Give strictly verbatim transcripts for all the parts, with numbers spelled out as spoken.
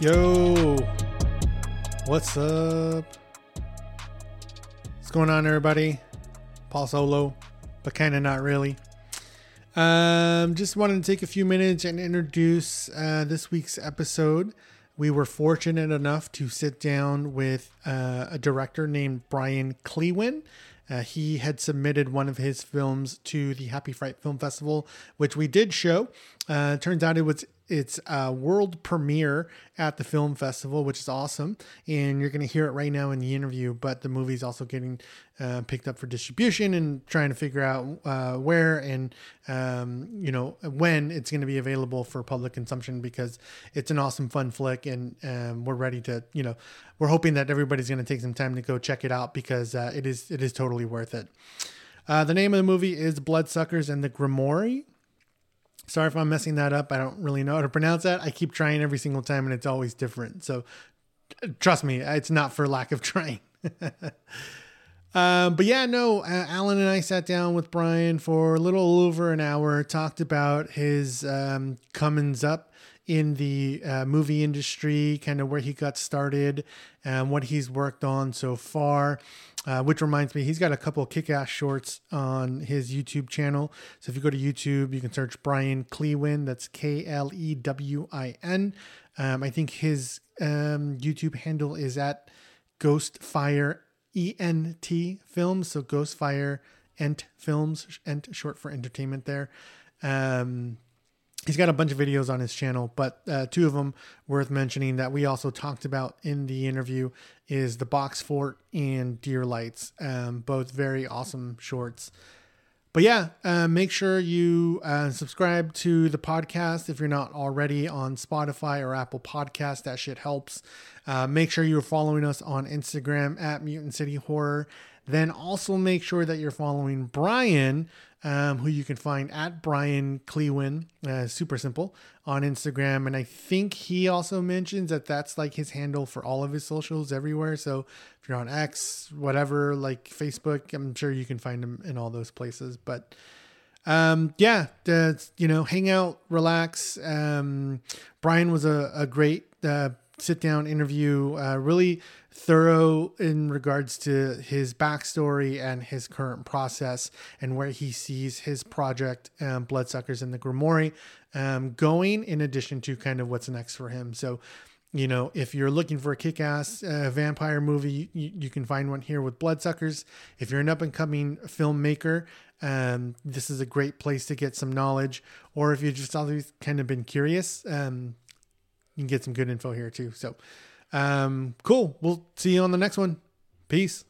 Yo, what's up? What's going on, everybody? Paul Solo, but kind of not really. Um, just wanted to take a few minutes and introduce uh, this week's episode. We were fortunate enough to sit down with uh, a director named Brian Clewin. Uh, he had submitted one of his films to the Happy Fright Film Festival, which we did show. Uh, turns out it was its uh, world premiere at the film festival, which is awesome. And you're going to hear it right now in the interview. But the movie's also getting uh, picked up for distribution and trying to figure out uh, where and um, you know when it's going to be available for public consumption, because it's an awesome, fun flick, and um, we're ready to you know we're hoping that everybody's going to take some time to go check it out, because uh, it is it is totally worth it. Uh, the name of the movie is Bloodsuckers and the Grimoire. Sorry if I'm messing that up. I don't really know how to pronounce that. I keep trying every single time and it's always different. So trust me, it's not for lack of trying. um, but yeah, no, uh, Alan and I sat down with Brian for a little over an hour, talked about his um, comings up in the uh, movie industry, kind of where he got started and what he's worked on so far. Uh, which reminds me, he's got a couple of kick-ass shorts on his YouTube channel. So if you go to YouTube, you can search Brian Clewin. That's K L E W I N. Um, I think his um, YouTube handle is at Ghostfire E N T Films. So Ghostfire Ent Films, Ent short for entertainment there. Um, He's got a bunch of videos on his channel, but uh, two of them worth mentioning that we also talked about in the interview is The Box Fort and Deer Lights. Um, both very awesome shorts. But yeah, uh, make sure you uh, subscribe to the podcast if you're not already on Spotify or Apple Podcasts. That shit helps. Uh, make sure you're following us on Instagram at Mutant City Horror. Then also make sure that you're following Brian, um, who you can find at Brian Clewin, uh, super simple, on Instagram. And I think he also mentions that that's like his handle for all of his socials everywhere. So if you're on X, whatever, like Facebook, I'm sure you can find him in all those places. But um, yeah, uh, you know, hang out, relax. Um, Brian was a, a great uh, sit down interview, uh, really thorough in regards to his backstory and his current process and where he sees his project, um, Bloodsuckers and the Grimoire, um, going, in addition to kind of what's next for him. So, you know, if you're looking for a kick-ass uh, vampire movie, you, you can find one here with Bloodsuckers. If you're an up-and-coming filmmaker, um, this is a great place to get some knowledge. Or if you've just always kind of been curious, um, you can get some good info here too. So, um, cool. We'll see you on the next one. Peace.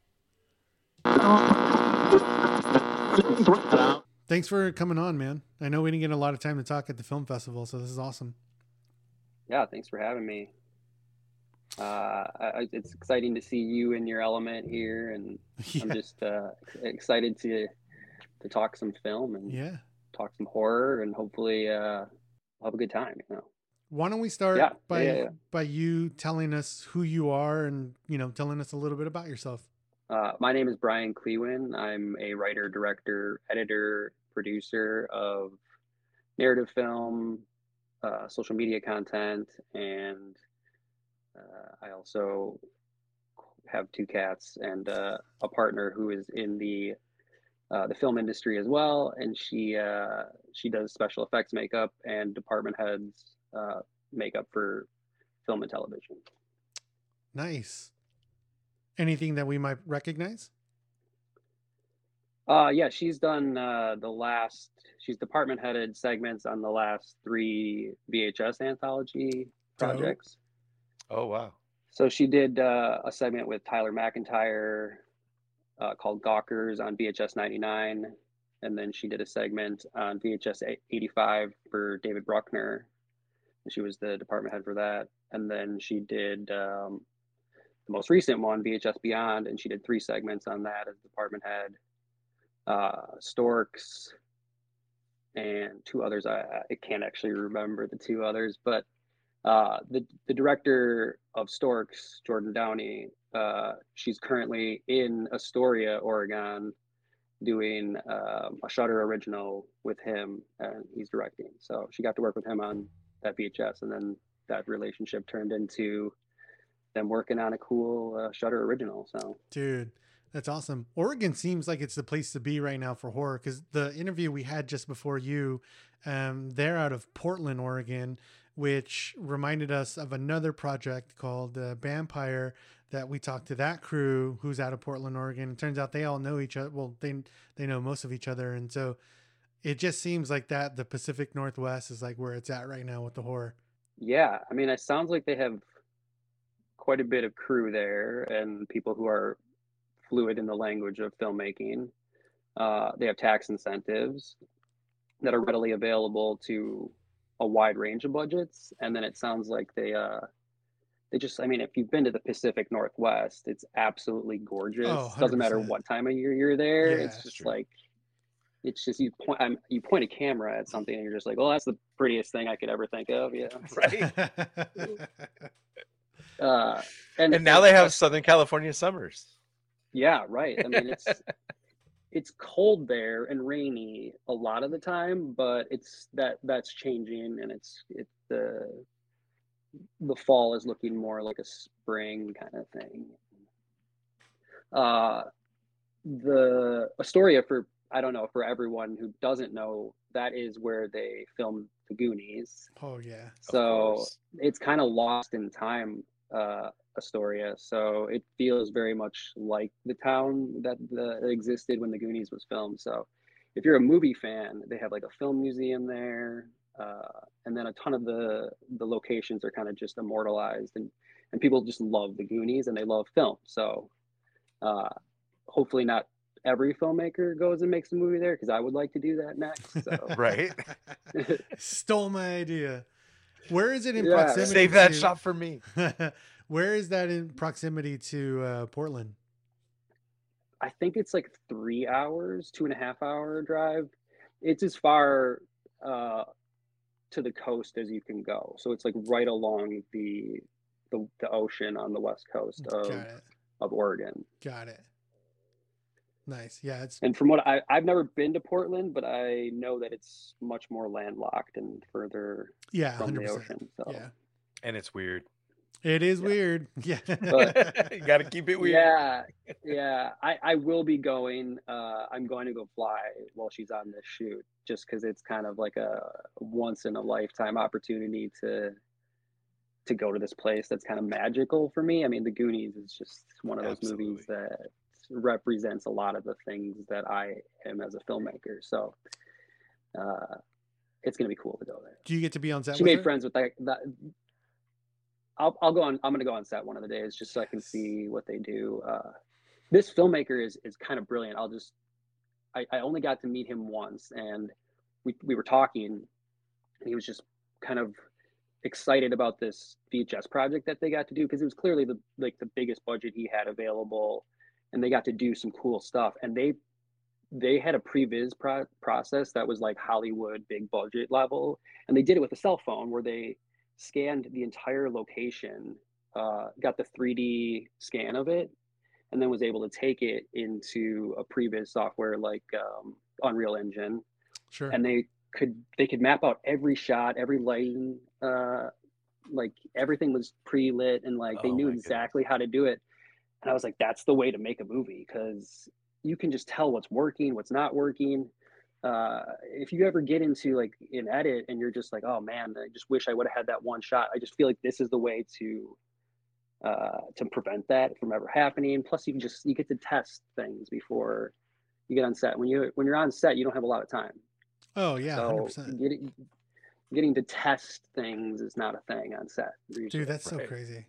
Thanks for coming on, man. I know we didn't get a lot of time to talk at the film festival, so this is awesome. Yeah, thanks for having me. Uh, I, it's exciting to see you in your element here, and yeah. I'm just uh, excited to to talk some film and yeah. talk some horror, and hopefully uh, have a good time. You know. Why don't we start yeah, by yeah, yeah. by you telling us who you are and, you know, telling us a little bit about yourself. Uh, my name is Brian Clewin. I'm a writer, director, editor, producer of narrative film, uh, social media content, and uh, I also have two cats and uh, a partner who is in the uh, the film industry as well, and she uh, she does special effects makeup and department heads uh, makeup for film and television. Nice. Anything that we might recognize? Uh, yeah, she's done uh, the last, she's department headed segments on the last three V H S anthology projects. Oh, wow. So she did uh, a segment with Tyler McIntyre uh, called Gawkers on V H S ninety-nine. And then she did a segment on V H S eighty-five for David Bruckner. She was the department head for that. And then she did um, the most recent one, V H S Beyond, and she did three segments on that as department head. Uh, Storks and two others. I, I can't actually remember the two others, but uh, the the director of Storks, Jordan Downey, uh, she's currently in Astoria, Oregon, doing um, a Shudder original with him, and he's directing. So she got to work with him on that V H S, and then that relationship turned into them working on a cool uh, Shudder original. So, dude, that's awesome. Oregon seems like it's the place to be right now for horror, because the interview we had just before you, um, they're out of Portland, Oregon, which reminded us of another project called uh, Vampire that we talked to that crew who's out of Portland, Oregon. It turns out they all know each other. Well, they they know most of each other, and so it just seems like that the Pacific Northwest is like where it's at right now with the horror. yeah, I mean, it sounds like they have quite a bit of crew there and people who are fluid in the language of filmmaking. Uh, they have tax incentives that are readily available to a wide range of budgets, and then it sounds like they uh, they just, I mean, if you've been to the Pacific Northwest, it's absolutely Oh, gorgeous. Doesn't matter one hundred percent. what time of year you're there. Yeah, It's it's just true. like, it's just you point um, you point a camera at something and you're just like, well, that's the prettiest thing I could ever think of. Yeah. Right. uh, and And now and they uh, have Southern California summers. yeah, right. I mean, it's it's cold there and rainy a lot of the time, but it's that that's changing, and it's it the the fall is looking more like a spring kind of thing. Uh, the Astoria, for I don't know, for everyone who doesn't know, that is where they filmed the Goonies. Oh yeah. Of So course. it's kind of lost in time, uh, Astoria. So it feels very much like the town that the, existed when the Goonies was filmed. So if you're a movie fan, they have like a film museum there, uh, and then a ton of the the locations are kind of just immortalized, and and people just love the Goonies and they love film. So uh, hopefully not every filmmaker goes and makes a movie there, because I would like to do that next. So Right. Stole my idea. Where is it in yeah, proximity Save that to, shot for me. where is that in proximity to uh, Portland? I think it's like three hours, two and a half hour drive. It's as far uh, to the coast as you can go. So it's like right along the the, the ocean on the west coast of Got it. of Oregon. Got it. Nice. Yeah, it's And from what I I've never been to Portland, but I know that it's much more landlocked and further yeah, from the one hundred percent. ocean. So Yeah. And it's weird. It is Yeah. weird. Yeah. But You got to keep it weird. yeah, yeah, I, I will be going. Uh, I'm going to go fly while she's on this shoot, just because it's kind of like a once in a lifetime opportunity to to go to this place that's kind of magical for me. I mean, The Goonies is just one of those Absolutely. movies that represents a lot of the things that I am as a filmmaker. So uh, it's going to be cool to go there. Do you get to be on set She with made her? friends with that. that I'll, I'll go on. I'm going to go on set one of the days just so I can see what they do. Uh, this filmmaker is is kind of brilliant. I'll just I, I only got to meet him once, and we we were talking, and he was just kind of excited about this V H S project that they got to do, because it was clearly the like the biggest budget he had available, and they got to do some cool stuff. And they they had a previs pro- process that was like Hollywood big budget level, and they did it with a cell phone where they scanned the entire location, uh, got the three D scan of it, and then was able to take it into a previs software like um, Unreal Engine, Sure. and they could they could map out every shot, every lighting, uh, like everything was pre-lit, and like they Oh knew my exactly how to do it. And I was like, that's the way to make a movie, because you can just tell what's working, what's not working. Uh, if you ever get into like an edit and you're just like, oh man, I just wish I would have had that one shot. I just feel like this is the way to uh, to prevent that from ever happening. Plus, you can just you get to test things before you get on set. When you when you're on set, you don't have a lot of time. Oh yeah, one hundred So percent. getting getting to test things is not a thing on set usually. Dude, that's so Right. crazy.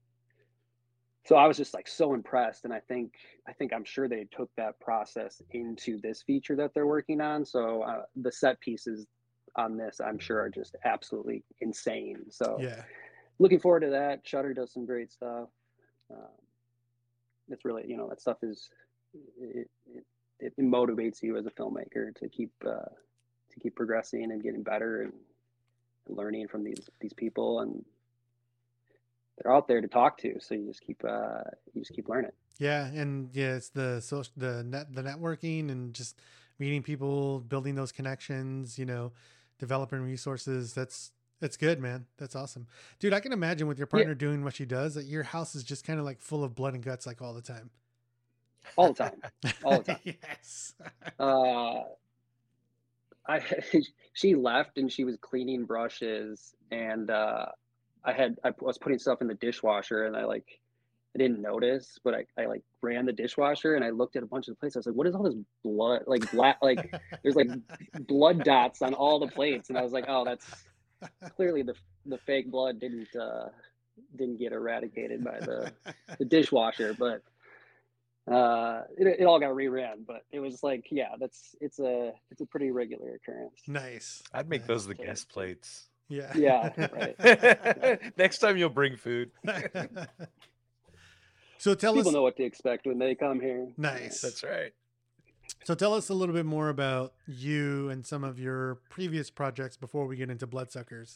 So I was just like so impressed, and I think I think I'm sure they took that process into this feature that they're working on. So uh, the set pieces on this, I'm sure, are just absolutely insane. So Yeah. looking forward to that. Shudder does some great stuff. Um, it's really, you know, that stuff is it, it, it motivates you as a filmmaker to keep uh, to keep progressing and getting better and learning from these these people, and they're out there to talk to. So you just keep uh, you just keep learning. Yeah, and yeah, it's the social, the net, the networking, and just meeting people, building those connections. You know, developing resources. That's That's good, man. That's awesome. Dude, I can imagine with your Yeah, partner doing what she does, that your house is just kind of like full of blood and guts like all the time. all the time, all the time. Yes. Uh, I she left and she was cleaning brushes, and uh, I had I was putting stuff in the dishwasher, and I like I didn't notice, but I, I like ran the dishwasher and I looked at a bunch of the plates. I was like, what is all this blood? Like black, like there's like blood dots on all the plates. And I was like, oh, that's clearly the the fake blood didn't uh didn't get eradicated by the the dishwasher, but uh it, it all got reran. But it was like, yeah, that's it's a it's a pretty regular occurrence. Nice. I'd make Nice. those the guest plates. Yeah. Yeah, right. Next time you'll bring food. So tell People us. know what to expect when they come here. Nice. That's right. So tell us a little bit more about you and some of your previous projects before we get into Bloodsuckers.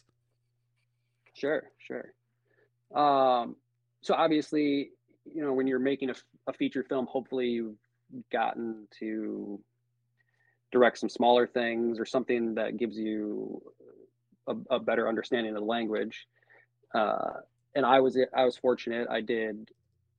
Sure, sure. Um, so obviously, you know, when you're making a, a feature film, hopefully you've gotten to direct some smaller things or something that gives you a, a better understanding of the language. Uh, and I was I was fortunate. I did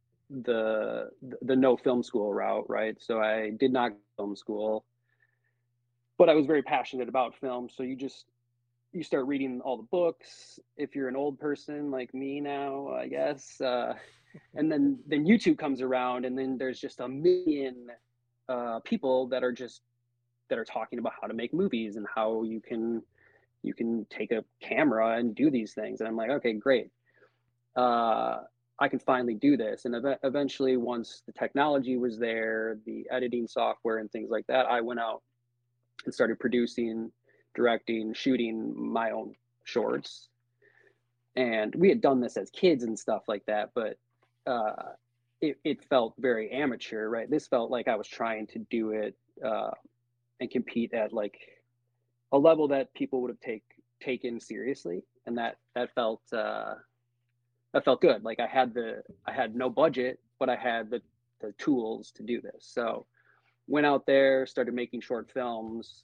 the the no film school route, right? So I did not go to film school, but I was very passionate about film. So you just you start reading all the books if you're an old person like me now, I guess. Uh, and then then YouTube comes around, and then there's just a million uh, people that are just that are talking about how to make movies and how you can you can take a camera and do these things. And I'm like, okay, great. Uh, I can finally do this. And ev- eventually, once the technology was there, the editing software and things like that, I went out and started producing, directing, shooting my own shorts. And we had done this as kids and stuff like that, but uh, it, it felt very amateur, right? This felt like I was trying to do it uh, and compete at like a level that people would have take taken seriously, and that that felt uh, that felt good. Like I had the I had no budget, but I had the the tools to do this. So went out there, started making short films,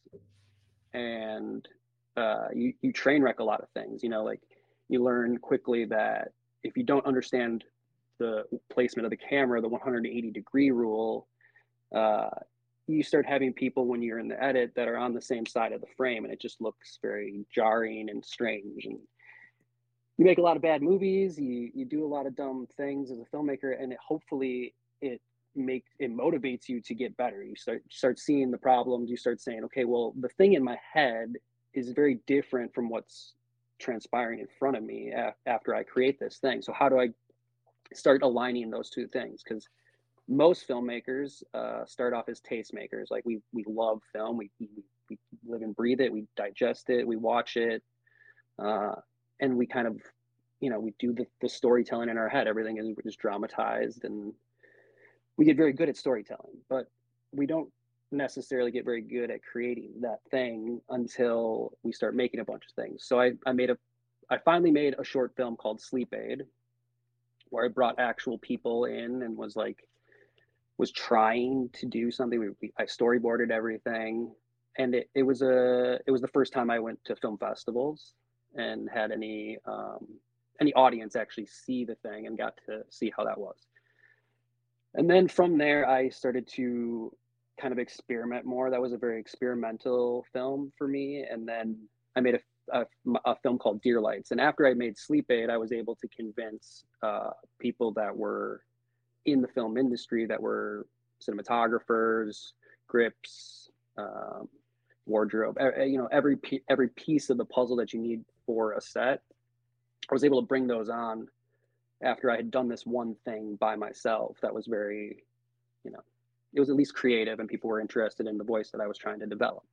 and uh, you you train wreck a lot of things. You know, like you learn quickly that if you don't understand the placement of the camera, the one hundred eighty degree rule, uh, you start having people when you're in the edit that are on the same side of the frame, and it just looks very jarring and strange. And you make a lot of bad movies, you you do a lot of dumb things as a filmmaker, and it, hopefully it make it motivates you to get better. You start start seeing the problems. You start saying, okay, well, the thing in my head is very different from what's transpiring in front of me a- after I create this thing. So how do I start aligning those two things? Because most filmmakers uh, start off as tastemakers. Like we we love film. We, we we live and breathe it. We digest it. We watch it, uh, and we kind of, you know, we do the, the storytelling in our head. Everything is, is dramatized, and we get very good at storytelling. But we don't necessarily get very good at creating that thing until we start making a bunch of things. So I I made a I finally made a short film called Sleep Aid, where I brought actual people in and was like was trying to do something. We, we, I storyboarded everything, and it, it was a it was the first time I went to film festivals and had any um, any audience actually see the thing and got to see how that was. And then from there, I started to kind of experiment more. That was a very experimental film for me. And then I made a, a, a film called Deer Lights. And after I made Sleep Aid, I was able to convince uh, people that were in the film industry, that were cinematographers, grips, um, wardrobe, you know, every every piece of the puzzle that you need for a set. I was able to bring those on after I had done this one thing by myself. That was very, you know, it was at least creative, and people were interested in the voice that I was trying to develop.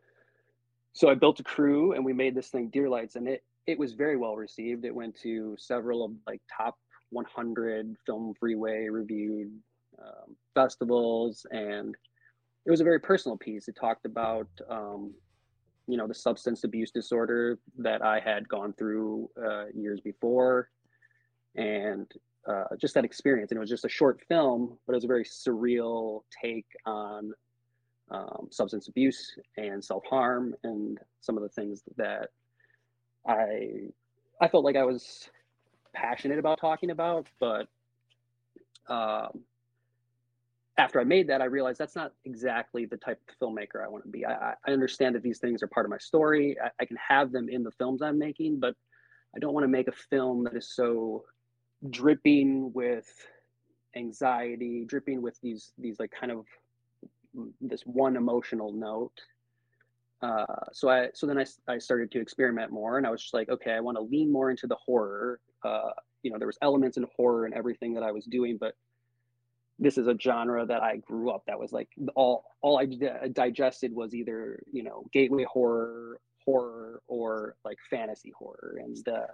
So I built a crew, and we made this thing, Deer Lights, and it it was very well received. It went to several of like top one hundred Film Freeway reviewed um, festivals, and it was a very personal piece. It talked about um, you know, the substance abuse disorder that I had gone through uh, years before, and uh, just that experience. And it was just a short film, but it was a very surreal take on um, substance abuse and self-harm and some of the things that I I felt like I was passionate about talking about, but um, after I made that, I realized that's not exactly the type of filmmaker I want to be. I, I understand that these things are part of my story. I, I can have them in the films I'm making, but I don't want to make a film that is so dripping with anxiety, dripping with these these like kind of this one emotional note. Uh, so I so then I, I started to experiment more, and I was just like, okay, I want to lean more into the horror. Uh, you know, there was elements in horror and everything that I was doing, but this is a genre that I grew up. That was like all all I digested was either, you know, gateway horror, horror, or like fantasy horror. And uh,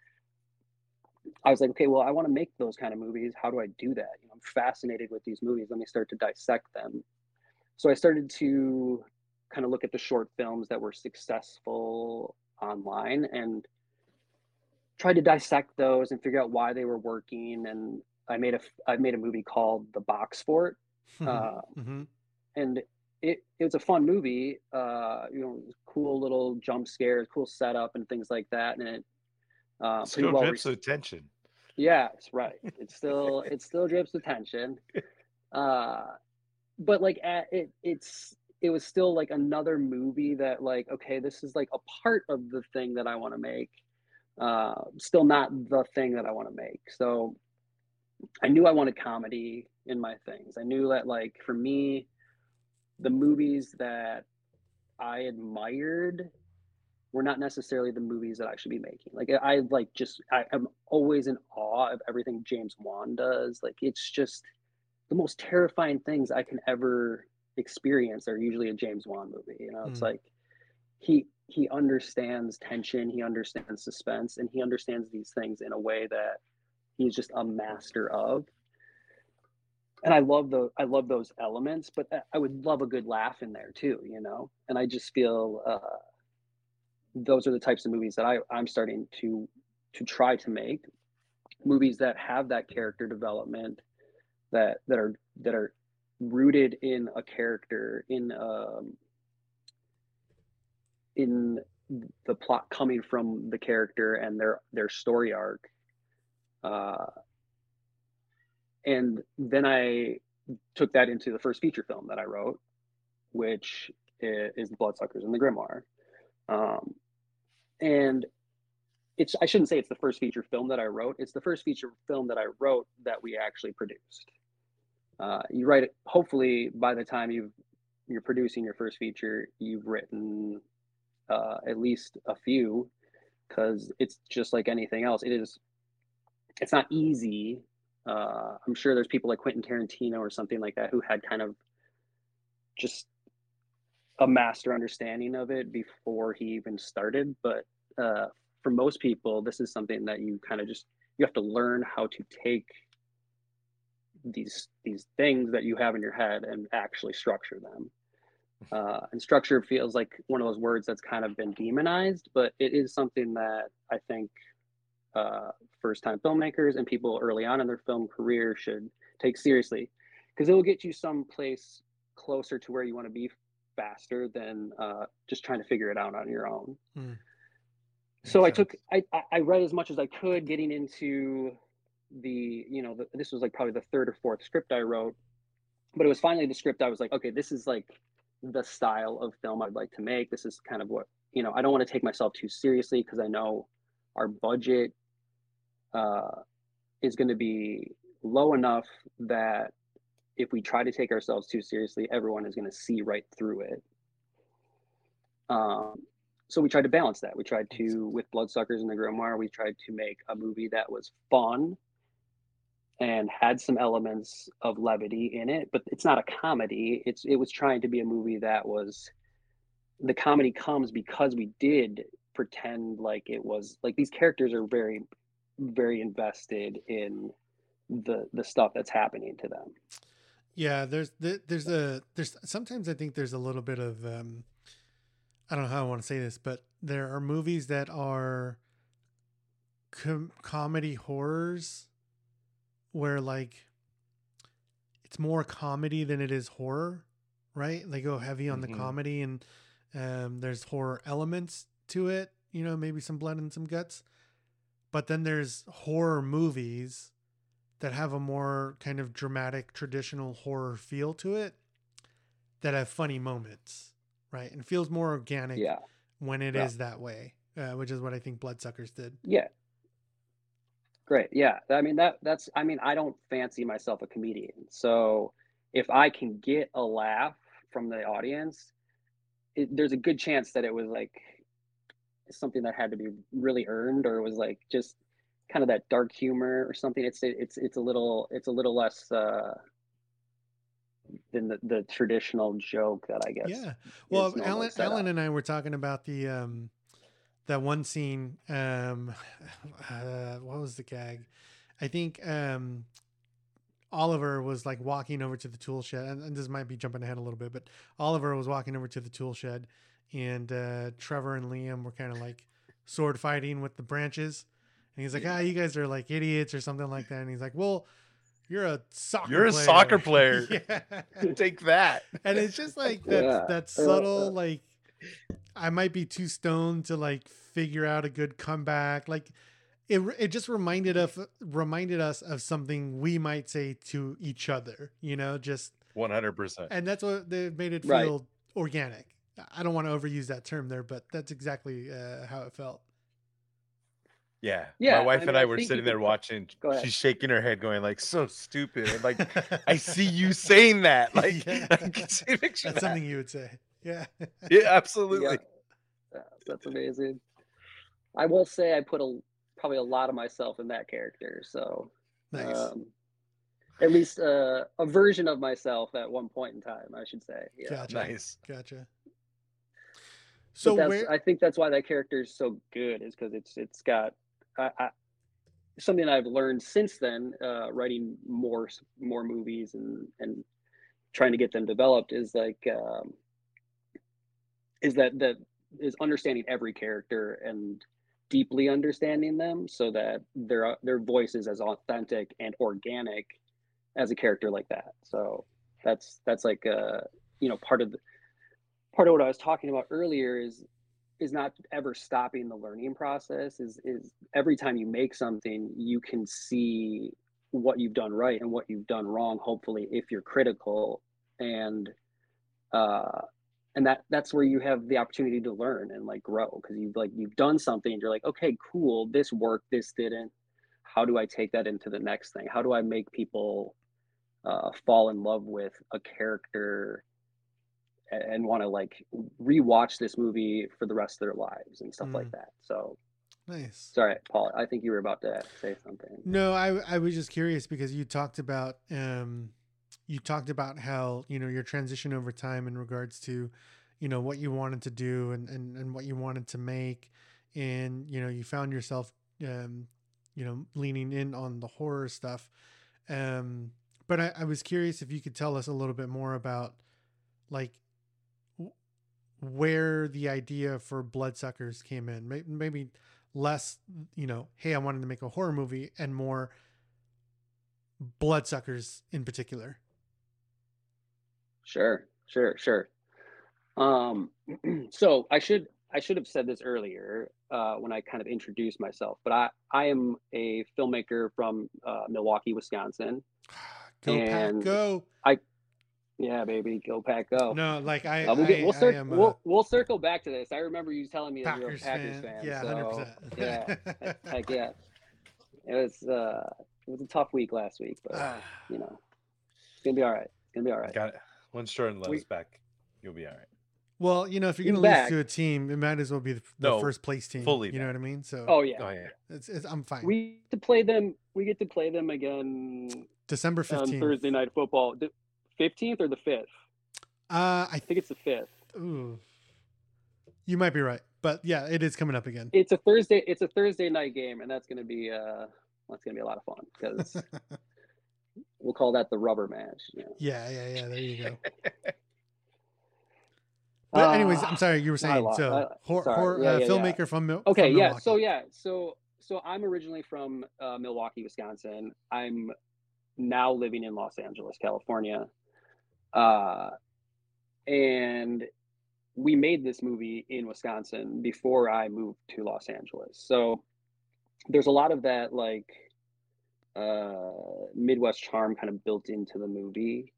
I was like, okay, well, I want to make those kind of movies. How do I do that? You know, I'm fascinated with these movies. Let me start to dissect them. So I started to kind of look at the short films that were successful online and tried to dissect those and figure out why they were working. And I made a I made a movie called The Box Fort, uh, mm-hmm. and it it was a fun movie. Uh, you know, cool little jump scares, cool setup, and things like that, and it uh, pretty Still well. drips Re- with tension. yeah, it's right. It's still it still drips with tension, uh, but like at, it it's it was still like another movie that like okay, this is like a part of the thing that I want to make. Uh, still not the thing that I want to make. So I knew I wanted comedy in my things. I knew that like for me, the movies that I admired were not necessarily the movies that I should be making. Like I like just I, I'm always in awe of everything James Wan does. Like it's just the most terrifying things I can ever experience are usually a James Wan movie. You know, it's Mm. like he he understands tension, he understands suspense, and he understands these things in a way that he's just a master of. And I love the I love those elements, but I would love a good laugh in there too, you know. And I just feel uh, those are the types of movies that I I'm starting to to try to make movies that have that character development that that are that are rooted in a character in um in the plot coming from the character and their their story arc. Uh, and then I took that into the first feature film that I wrote, which is The Bloodsuckers and the Grimoire. Um, and it's I shouldn't say it's the first feature film that I wrote. It's the first feature film that I wrote that we actually produced. Uh, you write it. Hopefully, by the time you you're producing your first feature, you've written uh, at least a few, because it's just like anything else. It is. It's not easy. Uh, I'm sure there's people like Quentin Tarantino or something like that who had kind of just a master understanding of it before he even started. But uh, for most people, this is something that you kind of just you have to learn how to take these these things that you have in your head and actually structure them. Uh, and structure feels like one of those words that's kind of been demonized, but it is something that I think uh, first time filmmakers and people early on in their film career should take seriously, because it will get you someplace closer to where you want to be faster than uh, just trying to figure it out on your own. Mm. So I took, I, I read as much as I could getting into the, you know, the, this was like probably the third or fourth script I wrote, but it was finally the script I was like, okay, this is like the style of film I'd like to make. This is kind of what, you know, I don't want to take myself too seriously because I know our budget uh, is going to be low enough that if we try to take ourselves too seriously, everyone is going to see right through it. Um, so we tried to balance that. We tried to, with Bloodsuckers and the Grimoire, we tried to make a movie that was fun and had some elements of levity in it, but it's not a comedy. It's it was trying to be a movie that was, the comedy comes because we did pretend like it was like these characters are very very invested in the the stuff that's happening to them. Yeah, there's there's a there's sometimes I think there's a little bit of um I don't know how I want to say this, but there are movies that are com- comedy horrors where like it's more comedy than it is horror, right? They go heavy on the Mhm. comedy and um, there's horror elements to it, you know, maybe some blood and some guts. But then there's horror movies that have a more kind of dramatic, traditional horror feel to it that have funny moments, right? And feels more organic Yeah. when it Yeah. is that way, uh, which is what I think Bloodsuckers did. Yeah. Great. Yeah. I mean, that that's, I mean, I don't fancy myself a comedian. So if I can get a laugh from the audience, it, there's a good chance that it was like something that had to be really earned, or it was like just kind of that dark humor or something. It's, it's, it's a little, it's a little less, uh, than the, the traditional joke that I guess. Yeah. Well, is normally Alan, set Alan up. and I were talking about the, um, that one scene, um, uh, what was the gag? I think, um, Oliver was like walking over to the tool shed, and, and this might be jumping ahead a little bit, but Oliver was walking over to the tool shed, and uh, Trevor and Liam were kind of like sword fighting with the branches, and he's like, "Ah, you guys are like idiots" or something like that, and he's like, "Well, you're a soccer You're a player. soccer player. Yeah. Take that. And it's just like that Yeah. that subtle, like I might be too stoned to like figure out a good comeback, like. It, it just reminded of reminded us of something we might say to each other, you know, just one hundred percent. and that's what they made it Right. feel organic. I don't want to overuse that term there, but that's exactly uh, how it felt. Yeah. Yeah, My wife I mean, and I I were think you sitting there could- watching. Go ahead. She's shaking her head, going like, "So stupid." And like, I see you saying that. Like, Yeah. I can see a picture of That's that. something you would say. Yeah. Yeah, absolutely. Yeah. Yeah, that's amazing. I will say I put a probably a lot of myself in that character. So Nice. um, at least uh, a version of myself at one point in time, I should say. Yeah. Gotcha. Nice. Gotcha. So So that's, where I think that's why that character is so good, is because it's it's got I, I, something I've learned since then, uh, writing more more movies and and trying to get them developed, is like um, is that that is understanding every character and deeply understanding them, so that their their voice is as authentic and organic as a character like that. So that's that's like uh you know part of the part of what I was talking about earlier is is not ever stopping the learning process. Is is every time you make something, you can see what you've done right and what you've done wrong, hopefully, if you're critical. And uh and that that's where you have the opportunity to learn and like grow, because you've like you've done something and you're like, okay, cool, this worked, this didn't. How do I take that into the next thing? How do I make people uh, fall in love with a character and, and want to like rewatch this movie for the rest of their lives and stuff Mm. like that? So nice. sorry, Paul, I think you were about to say something. No, I I was just curious because you talked about um you talked about how, you know, your transition over time in regards to, you know, what you wanted to do and and, and what you wanted to make, and you know, you found yourself um you know, leaning in on the horror stuff. Um but I, I was curious if you could tell us a little bit more about like w- where the idea for Bloodsuckers came in. Maybe, maybe less, you know, hey, I wanted to make a horror movie, and more Bloodsuckers in particular. Sure, sure, sure. Um, so I should I should have said this earlier uh, when I kind of introduced myself, but I I am a filmmaker from uh, Milwaukee, Wisconsin. Go Pack, And go! Yeah, baby, go Pack, go! No, like I, Uh, we'll I, get we'll, I cir- am we'll a we'll circle back to this. I remember you telling me that you're a Packers Packers fan. fan. Yeah, so, hundred percent. yeah, heck yeah. It was uh, it was a tough week last week, but you know, it's gonna be all right. It's gonna be all right. Got it. Once Jordan We- loves back, you'll be all right. Well, you know, if you're He's gonna lose back. to a team, it might as well be the, the No, first place team. fully You know back. what I mean? So, Oh yeah, Oh yeah. it's, it's, I'm fine. we get to play them. We get to play them again December on fifteenth. Thursday Night Football. The fifteenth or the fifth? Uh, I I think it's the fifth. Ooh. You might be right, but yeah, it is coming up again. It's a Thursday. It's a Thursday night game, and that's gonna be uh, that's gonna be a lot of fun, because we'll call that the rubber match. You know? Yeah, yeah, yeah. There you go. But anyways, Uh, I'm sorry, you were I saying lost- so. I- Hor- sorry. hor- Yeah, uh, yeah, yeah. filmmaker from Mil- Okay, from yeah. Milwaukee. So yeah, so so I'm originally from uh, Milwaukee, Wisconsin. I'm now living in Los Angeles, California. Uh, and we made this movie in Wisconsin before I moved to Los Angeles. So there's a lot of that like uh, Midwest charm kind of built into the movie.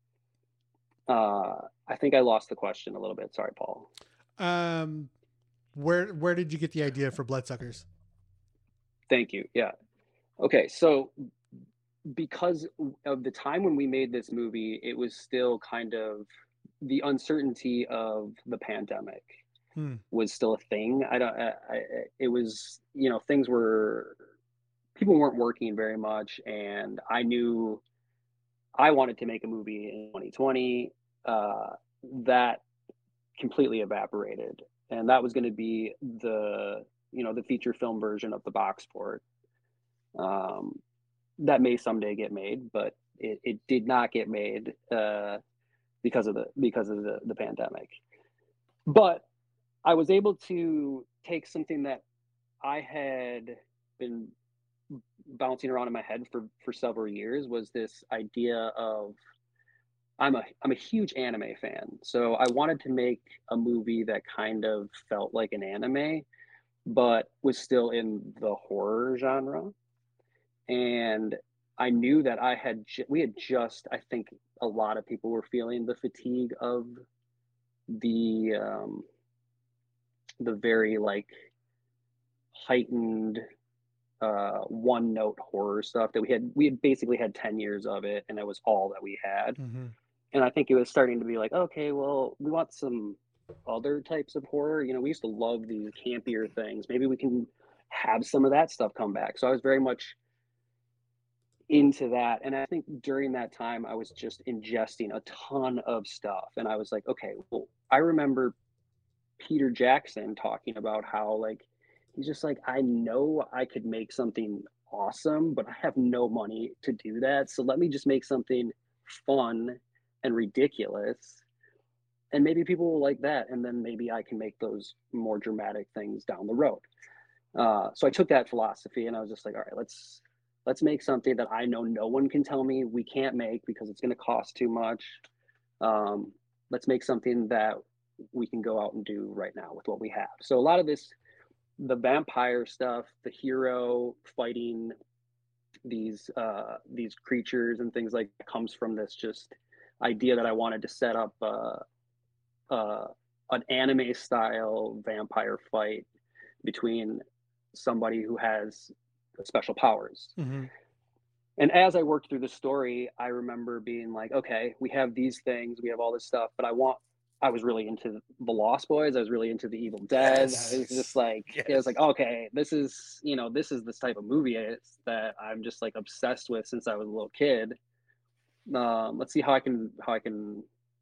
Uh, I think I lost the question a little bit. Sorry, Paul. Um, where where did you get the idea for Bloodsuckers? Thank you. Yeah. Okay. So because of the time when we made this movie, it was still kind of the uncertainty of the pandemic Hmm. was still a thing. I don't. I, I, it was, you know, things were, people weren't working very much, and I knew I wanted to make a movie in twenty twenty. Uh, that completely evaporated, and that was going to be the, you know, the feature film version of the box sport. Um, that may someday get made, but it, it did not get made uh, because of the because of the, the pandemic. But I was able to take something that I had been bouncing around in my head for for several years, was this idea of, I'm a I'm a huge anime fan. So I wanted to make a movie that kind of felt like an anime, but was still in the horror genre. And I knew that I had ju- we had just, I think a lot of people were feeling the fatigue of the um the very like heightened uh one note horror stuff that we had we had basically had ten years of it, and it was all that we had. Mm-hmm. And I think it was starting to be like, okay, well, we want some other types of horror. You know, we used to love these campier things. Maybe we can have some of that stuff come back. So I was very much into that. And I think during that time, I was just ingesting a ton of stuff. And I was like, okay, well, I remember Peter Jackson talking about how, like, he's just like, I know I could make something awesome, but I have no money to do that. So let me just make something fun and ridiculous, and maybe people will like that, and then maybe I can make those more dramatic things down the road. Uh, so I took that philosophy, and I was just like, all right, let's let's make something that I know no one can tell me we can't make because it's going to cost too much. Um, let's make something that we can go out and do right now with what we have. So a lot of this, the vampire stuff, the hero fighting these uh, these creatures and things like that, comes from this just idea that I wanted to set up uh, uh, an anime style vampire fight between somebody who has special powers. Mm-hmm. And as I worked through the story, I remember being like, okay, we have these things, we have all this stuff, but I want, I was really into the Lost Boys. I was really into the Evil Dead. Yes. I was just like, Yes. it was like, okay, this is, you know, this is this type of movie that I'm just like obsessed with since I was a little kid. Um, let's see how I can, how I can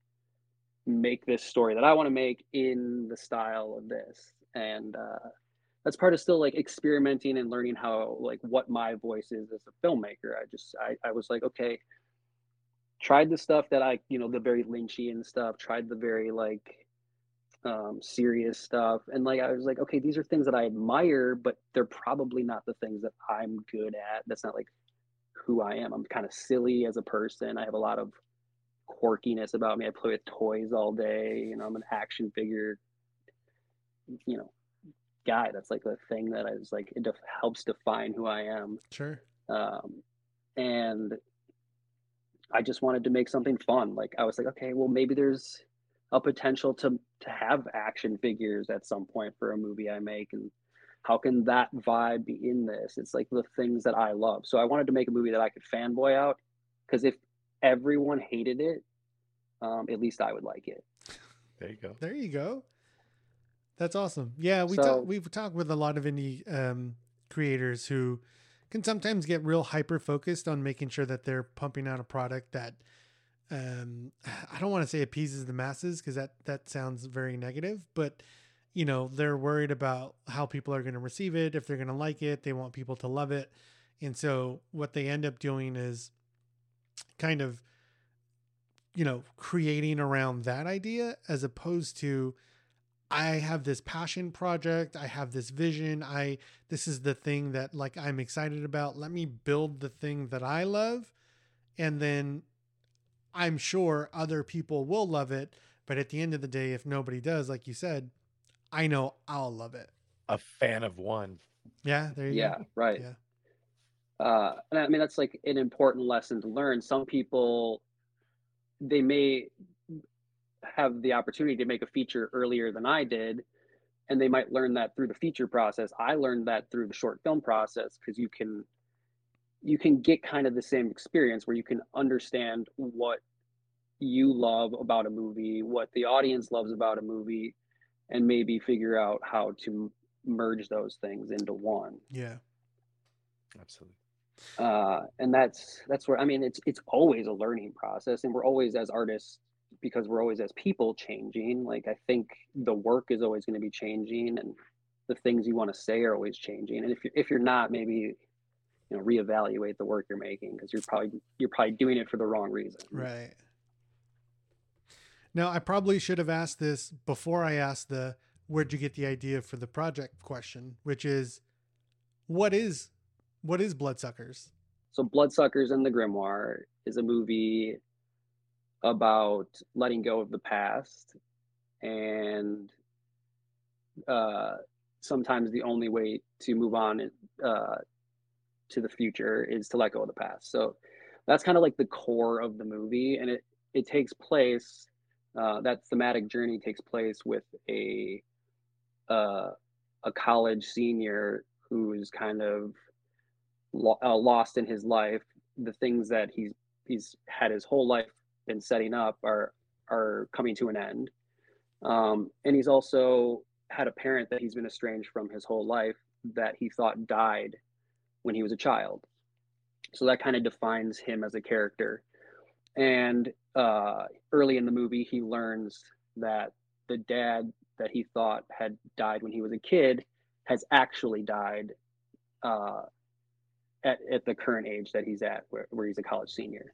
make this story that I want to make in the style of this. And uh, that's part of still like experimenting and learning how, like, what my voice is as a filmmaker. I just, I, I was like, okay, tried the stuff that I, you know, the very Lynchian stuff, tried the very like um, serious stuff. And like, I was like, okay, these are things that I admire, but they're probably not the things that I'm good at. That's not like who I am. I'm kind of silly as a person. I have a lot of quirkiness about me. I play with toys all day. You know, I'm an action figure, you know, guy. That's like the thing that is like, it def- helps define who I am. Sure. Um, and I just wanted to make something fun. Like I was like, okay, well, maybe there's a potential to to have action figures at some point for a movie I make, and how can that vibe be in this? It's like the things that I love. So I wanted to make a movie that I could fanboy out, because if everyone hated it, um, at least I would like it. There you go. There you go. That's awesome. Yeah, we So- talk, we've talked with a lot of indie um, creators who can sometimes get real hyper focused on making sure that they're pumping out a product that um, I don't want to say appeases the masses, because that that sounds very negative, but you know, they're worried about how people are going to receive it, if they're going to like it. They want people to love it, and so what they end up doing is kind of, you know, creating around that idea, as opposed to, I have this passion project, I have this vision, I this is the thing that like I'm excited about. Let me build the thing that I love, and then I'm sure other people will love it, But at the end of the day, if nobody does, like you said, I know I'll love it. A fan of one. Yeah, there you Yeah, go. right. Yeah. Uh, and I mean, that's like an important lesson to learn. Some people, they may have the opportunity to make a feature earlier than I did, and they might learn that through the feature process. I learned that through the short film process because you can you can get kind of the same experience where you can understand what you love about a movie, what the audience loves about a movie, and maybe figure out how to merge those things into one. Yeah. Absolutely. Uh, and that's that's where I mean it's it's always a learning process, and we're always as artists because we're always as people changing. Like I think the work is always going to be changing, and the things you want to say are always changing. And if you if you're not, maybe you know reevaluate the work you're making because you're probably you're probably doing it for the wrong reason. Right. Now, I probably should have asked this before I asked the where'd you get the idea for the project question, which is what is what is Bloodsuckers? So Bloodsuckers and the Grimoire is a movie about letting go of the past, and uh, sometimes the only way to move on uh, to the future is to let go of the past. So that's kind of like the core of the movie, and it it takes place. Uh, that thematic journey takes place with a uh, a college senior who is kind of lo- uh, lost in his life. The things that he's he's had his whole life been setting up are are coming to an end, um, and he's also had a parent that he's been estranged from his whole life that he thought died when he was a child. So that kind of defines him as a character. And uh, early in the movie, he learns that the dad that he thought had died when he was a kid has actually died uh, at, at the current age that he's at, where, where he's a college senior.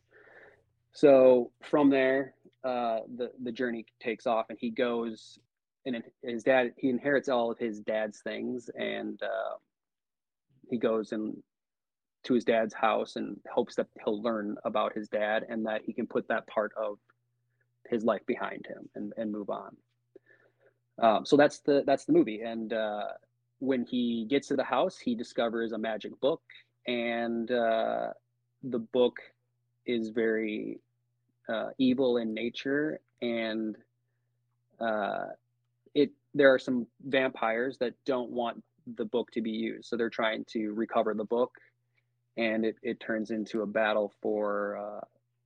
So from there, uh, the the journey takes off, and he goes, and his dad he inherits all of his dad's things, and uh, he goes and to his dad's house and hopes that he'll learn about his dad and that he can put that part of his life behind him and, and move on. Um, so that's the that's the movie. And uh, when he gets to the house, he discovers a magic book, and uh, the book is very uh, evil in nature, and uh, it there are some vampires that don't want the book to be used, so they're trying to recover the book, and it, it turns into a battle for uh,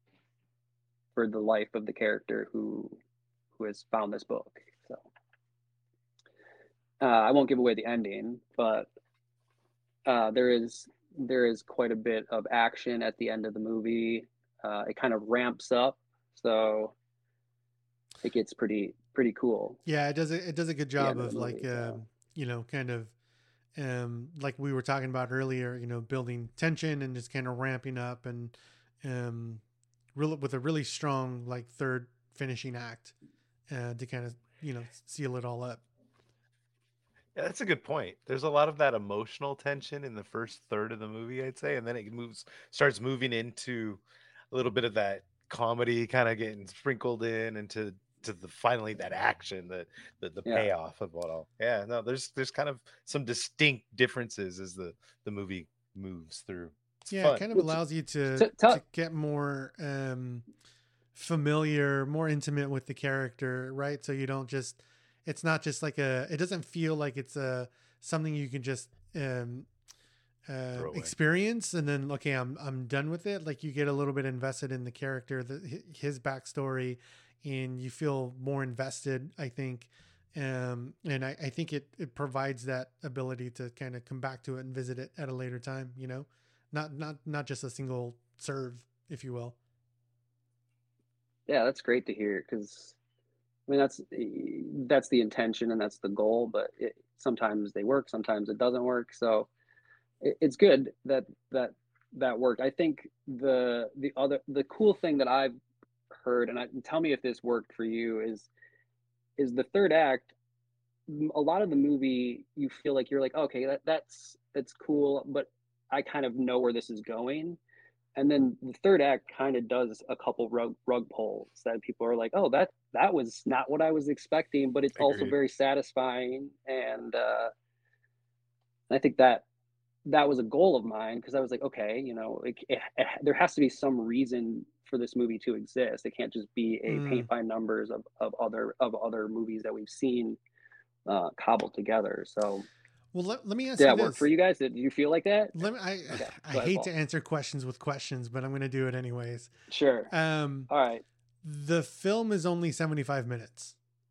for the life of the character who who has found this book. So uh, I won't give away the ending, but uh, there is there is quite a bit of action at the end of the movie. Uh, it kind of ramps up, so it gets pretty pretty cool. Yeah, it does a, it does a good job of, of like movie, um, so. you know, kind of um like we were talking about earlier, you know, building tension and just kind of ramping up, and um really with a really strong like third finishing act uh, to kind of, you know, seal it all up. Yeah, that's a good point. There's a lot of that emotional tension in the first third of the movie, I'd say, and then it moves, starts moving into a little bit of that comedy, kind of getting sprinkled in into to the finally that action, the the, the Yeah. payoff of it all. Yeah, no, there's there's kind of some distinct differences as the the movie moves through. It's Yeah, it fun. kind of allows you to T- t- to get more um familiar, more intimate with the character, right? So you don't just, it's not just like a, it doesn't feel like it's a something you can just um uh, Throw away. experience and then okay, I'm I'm done with it. Like you get a little bit invested in the character, the his backstory, and you feel more invested, I think. Um, and I, I think it it provides that ability to kind of come back to it and visit it at a later time. You know, not not not just a single serve, if you will. Yeah, that's great to hear because I mean that's that's the intention and that's the goal, but it, sometimes they work, sometimes it doesn't work. So it, it's good that that that worked. I think the the other the cool thing that I've heard, and I, tell me if this worked for you, is is the third act. A lot of the movie, you feel like you're like, okay, that, that's that's cool, but I kind of know where this is going. and then the third act kind of does a couple rug rug pulls that people are like, oh, that that was not what I was expecting, but it's also Agreed. very satisfying. And uh, I think that that was a goal of mine because I was like, okay, you know, it, it, it, there has to be some reason for this movie to exist. It can't just be a Mm. paint by numbers of, of other of other movies that we've seen uh, cobbled together. So Well, let, let me ask did you that work for this. you guys? Did you feel like that? Let me, I Okay, I go ahead, hate Paul. to answer questions with questions, but I'm going to do it anyways. Sure. Um, All right. the film is only seventy-five minutes.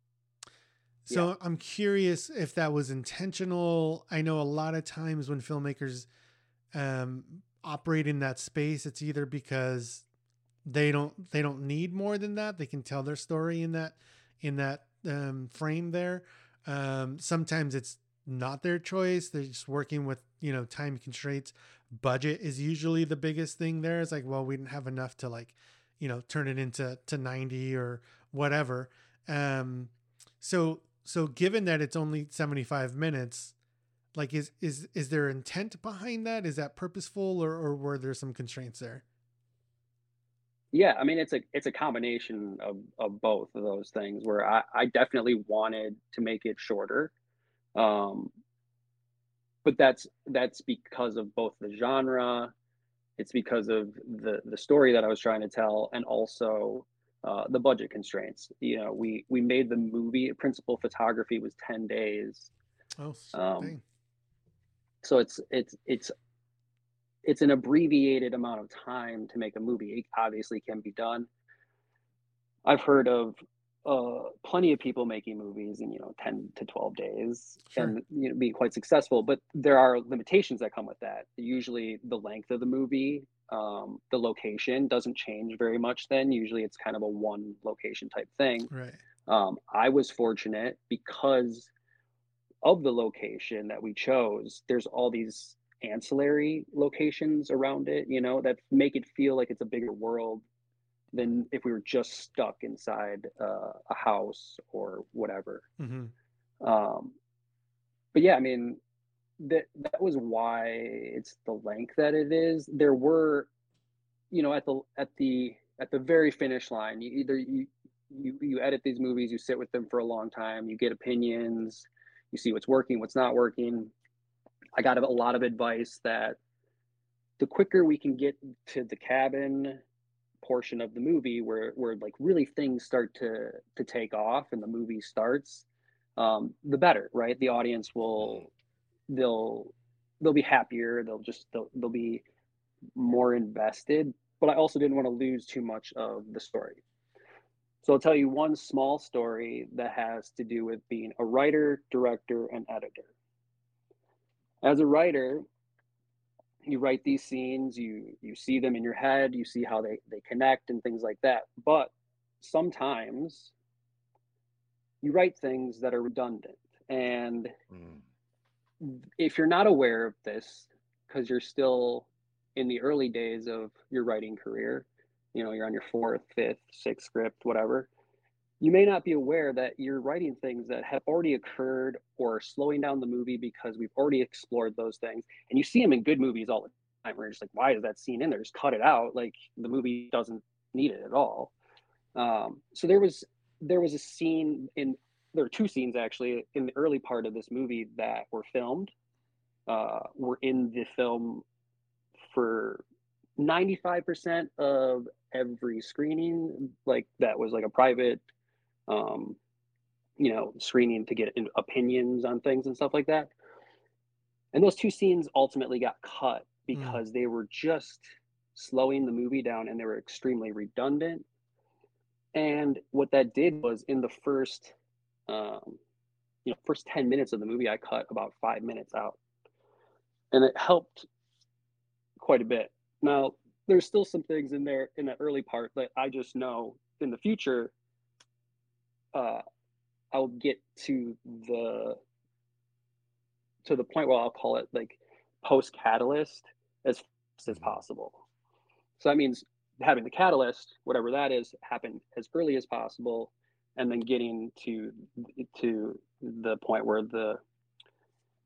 So Yeah. I'm curious if that was intentional. I know a lot of times when filmmakers um, operate in that space, it's either because they don't they don't need more than that. They can tell their story in that in that um, frame there. Um, sometimes it's not their choice. They're just working with, you know, time constraints. Budget is usually the biggest thing there. It's like, well, we didn't have enough to, like, you know, turn it into to ninety or whatever. Um, so so given that it's only seventy-five minutes, like is is is there intent behind that? Is that purposeful, or or were there some constraints there? Yeah, I mean, it's a it's a combination of of both of those things where I I definitely wanted to make it shorter. Um, but that's that's because of both the genre, it's because of the the story that I was trying to tell, and also uh, the budget constraints. You know, we we made the movie. Principal photography was ten days, Oh, um, dang. so it's it's it's it's an abbreviated amount of time to make a movie. It obviously can be done. I've heard of uh, plenty of people making movies in, you know, ten to twelve days Sure. and, you know, being quite successful, but there are limitations that come with that. Usually the length of the movie, um, the location doesn't change very much then. Usually it's kind of a one location type thing. Right. Um, I was fortunate because of the location that we chose. There's all these ancillary locations around it, you know, that make it feel like it's a bigger world than if we were just stuck inside uh, a house or whatever. Mm-hmm. Um, but yeah, I mean, that that was why it's the length that it is. There were, you know, at the at the at the very finish line, you either you you you edit these movies, you sit with them for a long time, you get opinions, you see what's working, what's not working. I got a lot of advice that the quicker we can get to the cabin portion of the movie where where like really things start to to take off and the movie starts, um the better, right? The audience Mm. will they'll they'll be happier, they'll just they'll, they'll be more invested, but I also didn't want to lose too much of the story. So I'll tell you one small story that has to do with being a writer, director, and editor. As a writer, you write these scenes, you you see them in your head, you see how they they connect and things like that, but sometimes you write things that are redundant. And Mm. if you're not aware of this because you're still in the early days of your writing career, you know, you're on your fourth, fifth, sixth script, whatever, you may not be aware that you're writing things that have already occurred or slowing down the movie because we've already explored those things. And you see them in good movies all the time where you're just like, why is that scene in there? Just cut it out. Like the movie doesn't need it at all. Um, so there was there was a scene in there were two scenes actually in the early part of this movie that were filmed, uh, were in the film for ninety-five percent of every screening, like that was like a private um, you know, screening to get opinions on things and stuff like that. And those two scenes ultimately got cut Mm. because they were just slowing the movie down and they were extremely redundant. And what that did was in the first, um, you know, first ten minutes of the movie, I cut about five minutes out, and it helped quite a bit. Now, there's still some things in there in that early part that I just know in the future, uh, I'll get to the to the point where I'll call it like post catalyst as fast as Mhm. possible. So that means having the catalyst, whatever that is, happen as early as possible, and then getting to to the point where the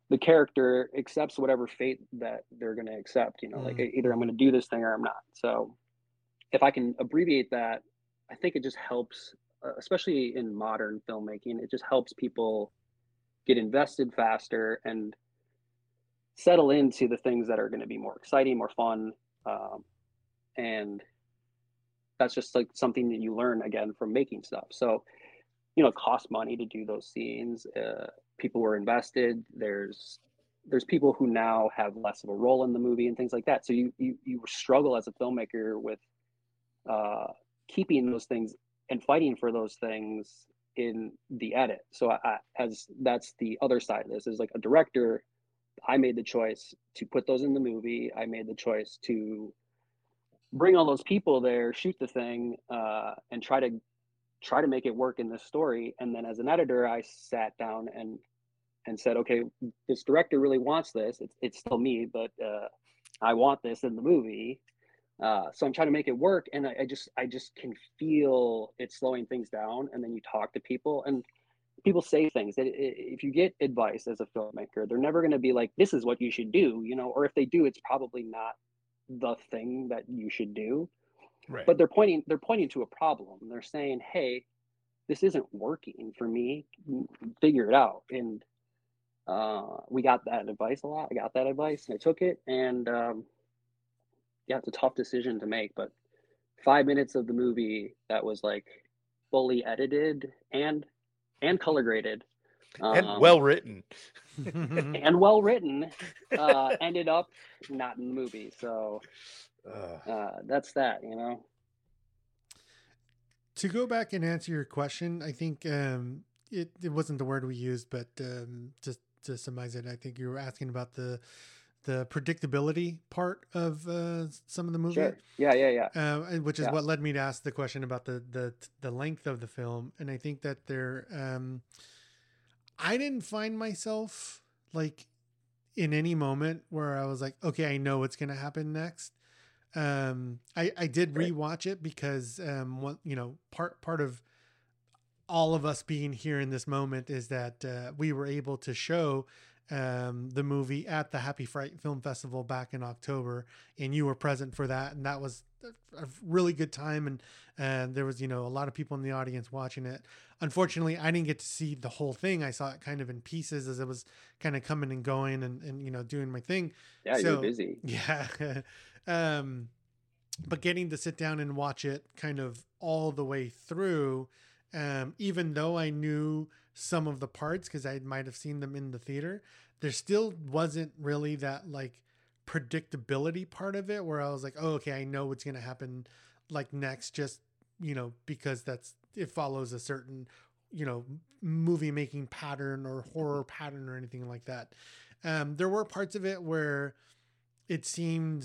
the character accepts whatever fate that they're going to accept, you know, like Mm. either I'm going to do this thing or I'm not. So if I can abbreviate that, I think it just helps, uh, especially in modern filmmaking, it just helps people get invested faster and settle into the things that are going to be more exciting, more fun. Um, and that's just like something that you learn again from making stuff. So, you know, it costs money to do those scenes. Uh, people were invested. There's there's people who now have less of a role in the movie and things like that. So you you you struggle as a filmmaker with uh, keeping those things and fighting for those things in the edit. So I, I, as that's the other side of this is like a director. I made the choice to put those in the movie. I made the choice to bring all those people there, shoot the thing, uh, and try to try to make it work in this story. And then as an editor, I sat down and and said, okay, this director really wants this. It's it's still me, but uh, I want this in the movie. Uh, so I'm trying to make it work, and I, I just I just can feel it slowing things down. And then you talk to people, and people say things that if you get advice as a filmmaker, they're never going to be like, this is what you should do, you know, or if they do, it's probably not the thing that you should do. Right. But they're pointing they're pointing to a problem. They're saying, hey, this isn't working for me. Figure it out. And uh, we got that advice a lot. I got that advice and I took it. And um, yeah, it's a tough decision to make. But five minutes of the movie that was like fully edited and and color graded and um, well written and well written uh, ended up not in the movie. So uh, that's that, you know. To go back and answer your question, I think um, it, it wasn't the word we used, but um, just to summarize it, I think you were asking about the the predictability part of uh, some of the movie. Sure. Yeah, yeah, yeah. Uh, which is yeah. what led me to ask the question about the the the length of the film, and I think that there, um, I didn't find myself like in any moment where I was like, okay, I know what's gonna happen next. Um, I, I did rewatch it because, um, one, you know, part, part of all of us being here in this moment is that, uh, we were able to show, um, the movie at the Happy Fright Film Festival back in October, and you were present for that. And that was a really good time. And, and there was, you know, a lot of people in the audience watching it. Unfortunately, I didn't get to see the whole thing. I saw it kind of in pieces as it was kind of coming and going and, and, you know, doing my thing. Yeah. So, you're busy. Yeah. Um, but getting to sit down and watch it kind of all the way through, um, even though I knew some of the parts because I might have seen them in the theater, there still wasn't really that like predictability part of it where I was like, oh, okay, I know what's going to happen like next, just, you know, because that's, it follows a certain, you know, movie making pattern or horror pattern or anything like that. Um, there were parts of it where it seemed,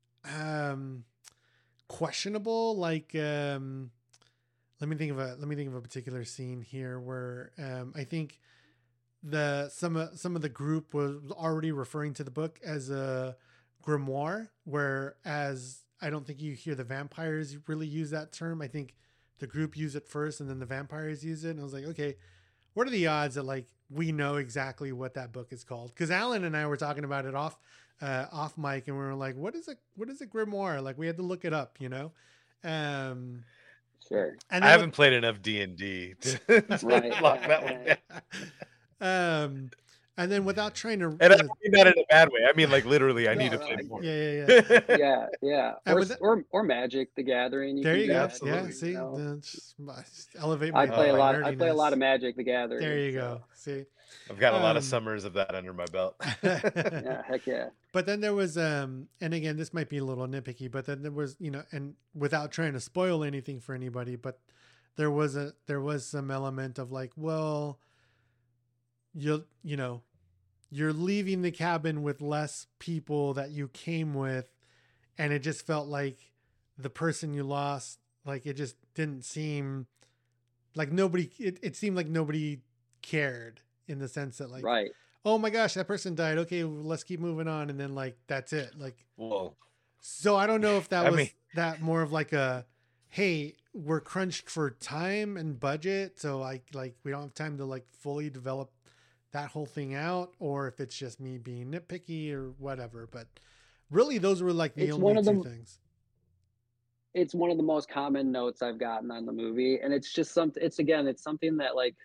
um questionable, like um let me think of a let me think of a particular scene here where um I think the some of some of the group was already referring to the book as a grimoire, whereas I don't think you hear the vampires really use that term. I think the group use it first and then the vampires use it, and I was like, okay, what are the odds that like we know exactly what that book is called? Because Alan and I were talking about it off uh, off mic, and we were like, "What is a what is a grimoire?" Like we had to look it up, you know. Um, sure. and I haven't what, played enough D and D to Right. lock that one down. um, and then without trying to, And I uh, don't mean that in a bad way. I mean, like literally, I No, need to no, play I- more. yeah, yeah, yeah. Yeah, yeah. And Or, with that- or or Magic the Gathering. You There can you do go. that, absolutely, Yeah, you see, know. uh, just, just elevate my. I play Oh, a my lot. I play a lot of nerdiness. Magic the Gathering. There you so, go. See. I've got a lot of Um, summers of that under my belt. Yeah, heck yeah. But then there was, um, and again, this might be a little nitpicky, but then there was, you know, and without trying to spoil anything for anybody, but there was a, there was some element of like, well, you'll, you know, you're leaving the cabin with less people that you came with. And it just felt like the person you lost, like it just didn't seem like nobody, it, it seemed like nobody cared in the sense that like, Right. oh my gosh, that person died. Okay, let's keep moving on. And then like, that's it. Like, Whoa. so I don't know if that I was mean- that more of like a, hey, we're crunched for time and budget. So like, like we don't have time to like fully develop that whole thing out, or if it's just me being nitpicky or whatever. But really, those were like the It's only one of two the things. it's one of the most common notes I've gotten on the movie, and it's just something. It's again, it's something that like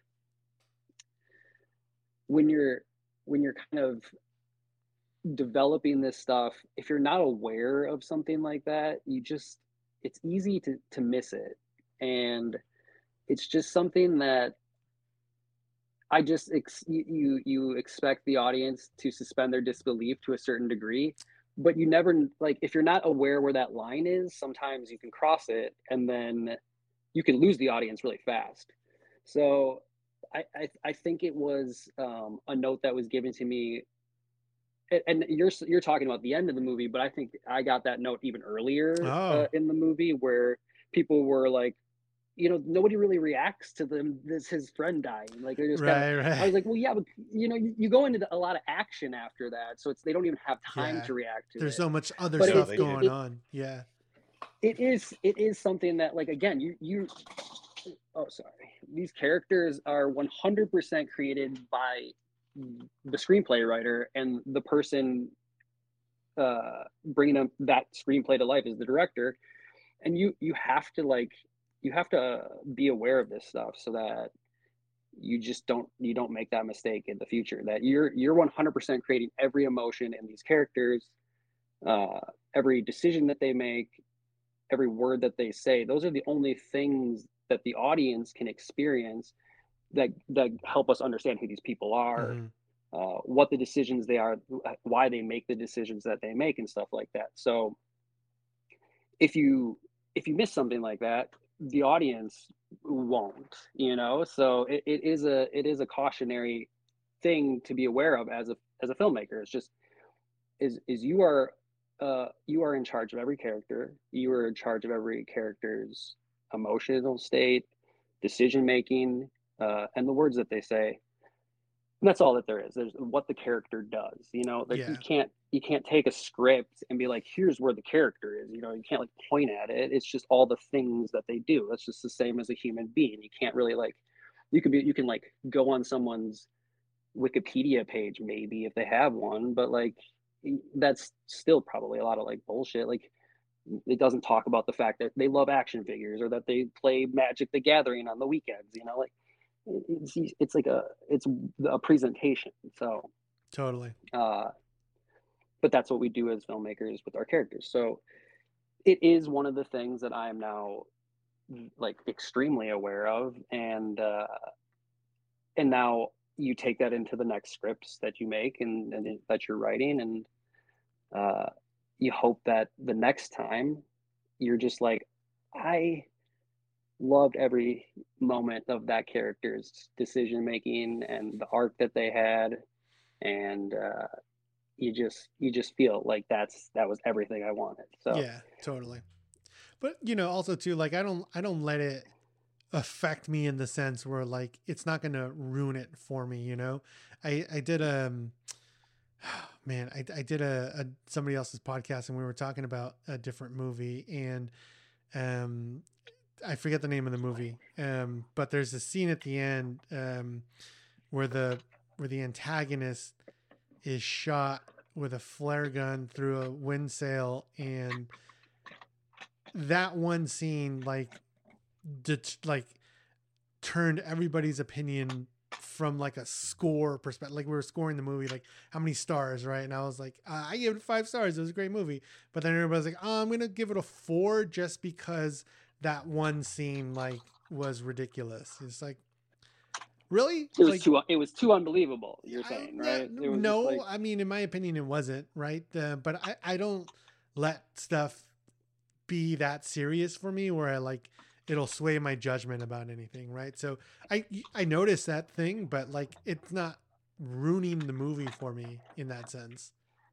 when you're when you're kind of developing this stuff, if you're not aware of something like that, you just it's easy to to miss it, and it's just something that I just ex- you you expect the audience to suspend their disbelief to a certain degree, but you never like if you're not aware where that line is, sometimes you can cross it and then you can lose the audience really fast. So I I, I think it was um, a note that was given to me, and you're you're talking about the end of the movie, but I think I got that note even earlier uh, Oh, in the movie where people were like, you know, nobody really reacts to them this his friend dying. Like they're just kind of. right, I right. was like, well, yeah, but you know, you, you go into the, a lot of action after that, so it's they don't even have time Yeah. to react to There's it. so much other But No, it stuff they it going didn't. it, on. Yeah. it is it is something that like again you you oh sorry these characters are one hundred percent created by the screenplay writer, and the person uh bringing up that screenplay to life is the director, and you you have to like you have to be aware of this stuff so that you just don't you don't make that mistake in the future, that you're you're one hundred percent creating every emotion in these characters, uh every decision that they make, every word that they say. Those are the only things that the audience can experience that that help us understand who these people are, Hmm. uh, what the decisions they are, why they make the decisions that they make, and stuff like that. So if you if you miss something like that, the audience won't, you know. So it, it is a it is a cautionary thing to be aware of as a as a filmmaker. It's just is is you are uh you are in charge of every character. You are in charge of every character's emotional state, decision making, uh, and the words that they say. And that's all that there is. There's what the character does. You know, like you Yeah. can't you can't take a script and be like, here's where the character is. You know, you can't like point at it. It's just all the things that they do. That's just the same as a human being. You can't really like you could be you can like go on someone's Wikipedia page maybe if they have one, but like that's still probably a lot of like bullshit. Like it doesn't talk about the fact that they love action figures or that they play Magic the Gathering on the weekends. You know, like it's it's like a it's a presentation. So, Totally. uh, but that's what we do as filmmakers with our characters. So it is one of the things that I am now like extremely aware of, and uh, and now you take that into the next scripts that you make and, and that you're writing, and uh, you hope that the next time you're just like, I loved every moment of that character's decision making and the arc that they had, and uh, you just you just feel like that's that was everything I wanted. So Yeah, totally. But you know, also too, like I don't I don't let it affect me in the sense where like it's not gonna ruin it for me, you know. I I did um man, I I did a, a somebody else's podcast and we were talking about a different movie, and um I forget the name of the movie. Um but there's a scene at the end um where the where the antagonist is shot with a flare gun through a wind sail, and that one scene like det- like turned everybody's opinion from like a score perspective. Like we were scoring the movie, like how many stars, right? And I was like, uh, I gave it five stars. It was a great movie. But then everybody's like, oh, I'm gonna give it a four just because that one scene like was ridiculous. It's like, really? it was Like, too it was too unbelievable. You're I, saying, right? It was just no, like I mean, in my opinion, it wasn't right. Uh, but I, I don't let stuff be that serious for me where I like it'll sway my judgment about anything, right? So I I noticed that thing, but like it's not ruining the movie for me in that sense.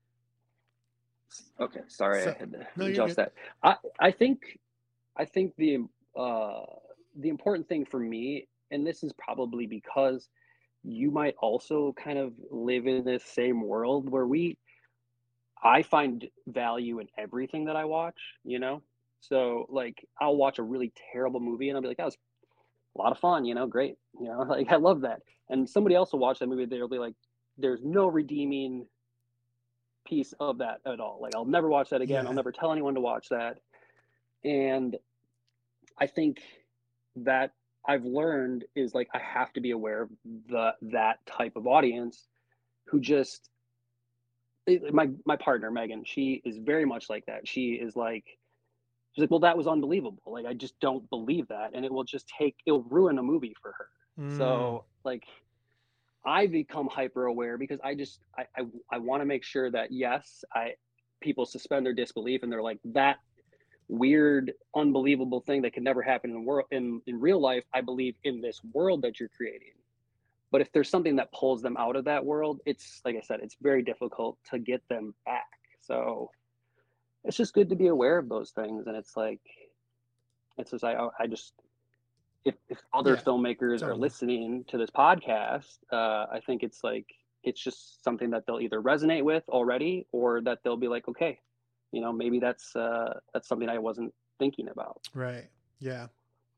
okay. Sorry, I So had to no, you're adjust good. that. I I think I think the uh the important thing for me, and this is probably because you might also kind of live in this same world where we I find value in everything that I watch, you know? So, like, I'll watch a really terrible movie and I'll be like, that was a lot of fun, you know, great, you know, like I love that. And somebody else will watch that movie, they'll be like, there's no redeeming piece of that at all. Like I'll never watch that again. I'll Yeah. never tell anyone to watch that. And I think that I've learned is like I have to be aware of the that type of audience who just it- my my partner Megan, she is very much like that. She is like she's like, well, that was unbelievable. Like I just don't believe that, and it will just take it'll ruin a movie for her. Mm, So like I become hyper aware because I just I I, I want to make sure that yes, I people suspend their disbelief and they're like that weird, unbelievable thing that could never happen in world in in real life. I believe in this world that you're creating. But if there's something that pulls them out of that world, it's like I said, it's very difficult to get them back. So it's just good to be aware of those things. And it's like it's just I I just if, if other yeah, filmmakers are totally. listening to this podcast, uh, I think it's like it's just something that they'll either resonate with already or that they'll be like, okay, you know, maybe that's uh, that's something I wasn't thinking about. Right. Yeah.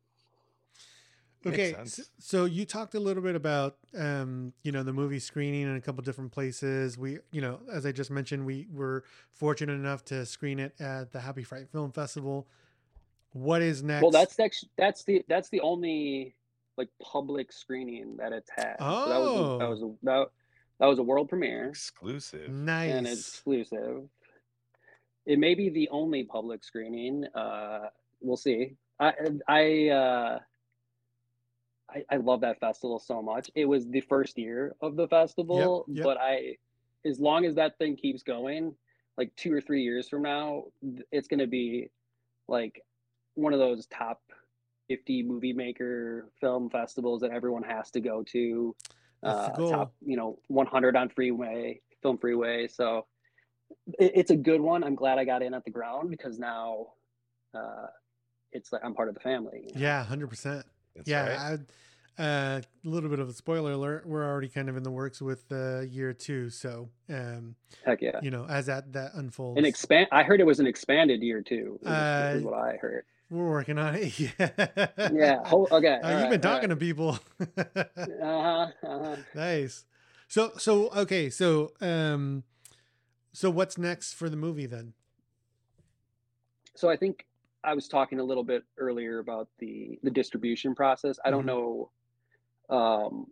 Makes Okay, so, sense. so you talked a little bit about um, you know, the movie screening in a couple different places. We, you know, as I just mentioned, we were fortunate enough to screen it at the Happy Fright Film Festival. What is Well, next? that's next. That's the that's the only like public screening that it's had. So that was a, that Oh, was a, that, that was a world premiere Exclusive. and it's nice. exclusive. It may be the only public screening. Uh, we'll see. I I uh, I, I love that festival so much. It was the first year of the Yep, festival, yep. but I, as long as that thing keeps going, like two or three years from now, it's going to be like one of those top fifty movie maker film festivals that everyone has to go to. That's the Uh, top, goal. you know, one hundred on Freeway, Film Freeway. So it, it's a good one. I'm glad I got in at the ground because now uh, it's like I'm part of the family. You know. Yeah, one hundred percent. That's right. Yeah, I, uh, a little bit of a spoiler alert. We're already kind of in the works with uh, year two. So, um, Heck yeah. you know, as that, that An unfolds, expand. I heard it was an expanded year too. Is uh, is what I heard. we're working on it. Yeah. Yeah. Ho- okay. Uh, All you've right. been All talking right. to people. Uh huh. Uh huh. Nice. So, so, okay. So, um, so what's next for the movie then? So I think I was talking a little bit earlier about the the distribution process. I don't Hmm. know. Um,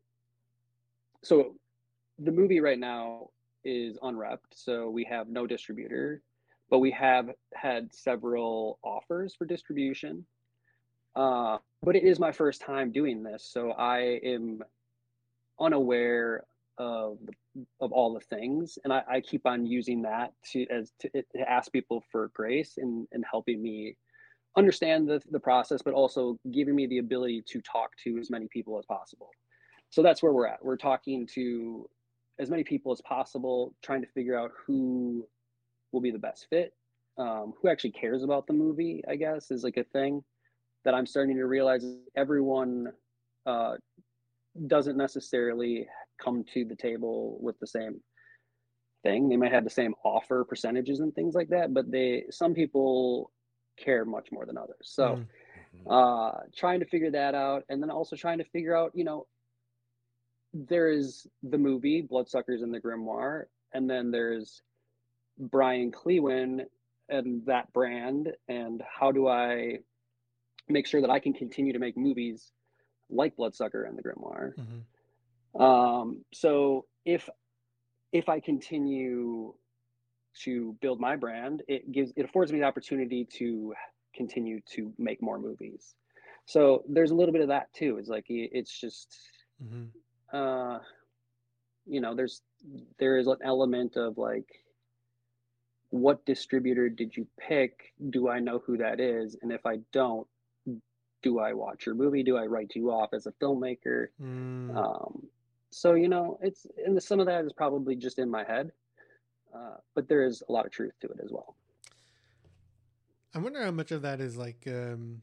so the movie right now is unwrapped, so we have no distributor, but we have had several offers for distribution. Uh, but it is my first time doing this, so I am unaware of of all the things, and I, I keep on using that to as to, to ask people for grace and and helping me understand the the process, but also giving me the ability to talk to as many people as possible. So that's where we're at. We're talking to as many people as possible, trying to figure out who will be the best fit, um, who actually cares about the movie. I guess is like a thing that I'm starting to realize. Everyone uh, doesn't necessarily come to the table with the same thing. They might have the same offer percentages and things like that, but they some people care much more than others. So Mm, Mhm. uh trying to figure that out and then also trying to figure out, you know, there is the movie Bloodsuckers and the Grimoire, and then there's Brian Clewin and that brand, and how do I make sure that I can continue to make movies like Bloodsucker and the Grimoire. hmm Um, so if if I continue to build my brand, it gives it affords me the opportunity to continue to make more movies. So there's a little bit of that too. It's like it's just hmm uh you know, there's there is an element of like what distributor did you pick? Do I know who that is? And if I don't, do I watch your movie? Do I write you off as a filmmaker? mm. Um, so you know, it's and some of that is probably just in my head, uh, but there is a lot of truth to it as well. I wonder how much of that is like, um,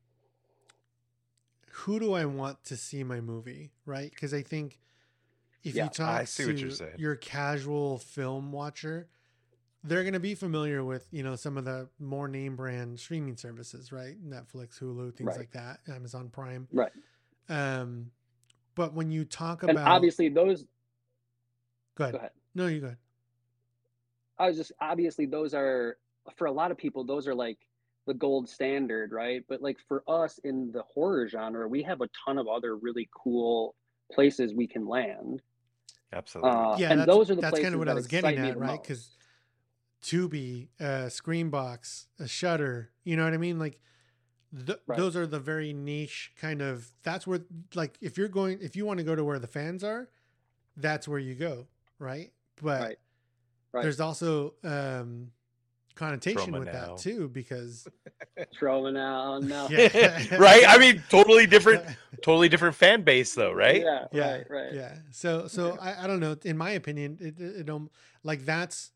who do I want to see my movie, right? Because I think if you Yeah, I talk see what you're to saying. your casual film watcher, they're going to be familiar with, you know, some of the more name brand streaming services, right? Netflix, Hulu, things right, like that, Amazon Prime. right. Um, but when you talk And about, obviously those, go ahead. go ahead. No, you go ahead. I was just, obviously those are, for a lot of people, those are like the gold standard, right? But like for us in the horror genre, we have a ton of other really cool places we can land. Absolutely. Uh, Yeah, and that's those are the that's places kind of what that I was getting excite me at, the right? most. Because Tubi, uh, Screambox, a Shutter, you know what I mean? Like th- Right. those are the very niche kind of. That's where, like, if you're going, if you want to go to where the fans are, that's where you go, right? But Right. Right. there's also um, connotation Trauma with now. that too, because Trauma now, no. yeah, Right? I mean, totally different, totally different fan base, though, right? Yeah, yeah, right, right. yeah. So, so I, I don't know. In my opinion, it, it, it don't like that's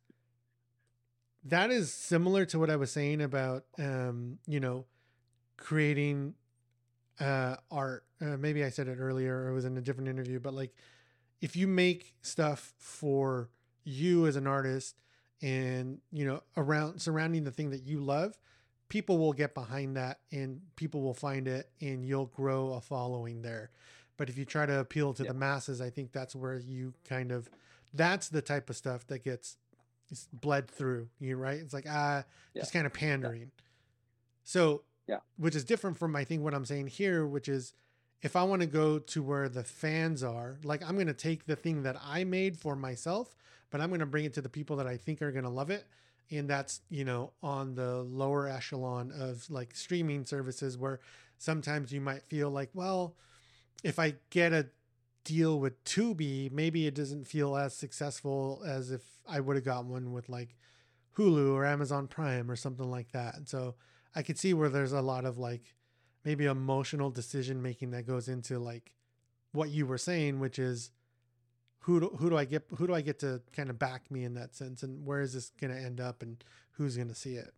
that is similar to what I was saying about, um, you know, creating uh, art. Uh, maybe I said it earlier, or it was in a different interview, but like if you make stuff for you as an artist and, you know, around surrounding the thing that you love, people will get behind that and people will find it and you'll grow a following there. But if you try to appeal to Yeah. the masses, I think that's where you kind of, that's the type of stuff that gets bled through you, right? It's like, ah, Yeah. just kind of pandering. So, Yeah. which is different from, I think, what I'm saying here, which is if I want to go to where the fans are, like I'm going to take the thing that I made for myself, but I'm going to bring it to the people that I think are going to love it. And that's, you know, on the lower echelon of like streaming services where sometimes you might feel like, well, if I get a deal with Tubi, maybe it doesn't feel as successful as if I would have got one with like Hulu or Amazon Prime or something like that. And so I could see where there's a lot of like maybe emotional decision making that goes into like what you were saying, which is who do, who do I get who do I get to kind of back me in that sense, and where is this going to end up, and who's going to see it?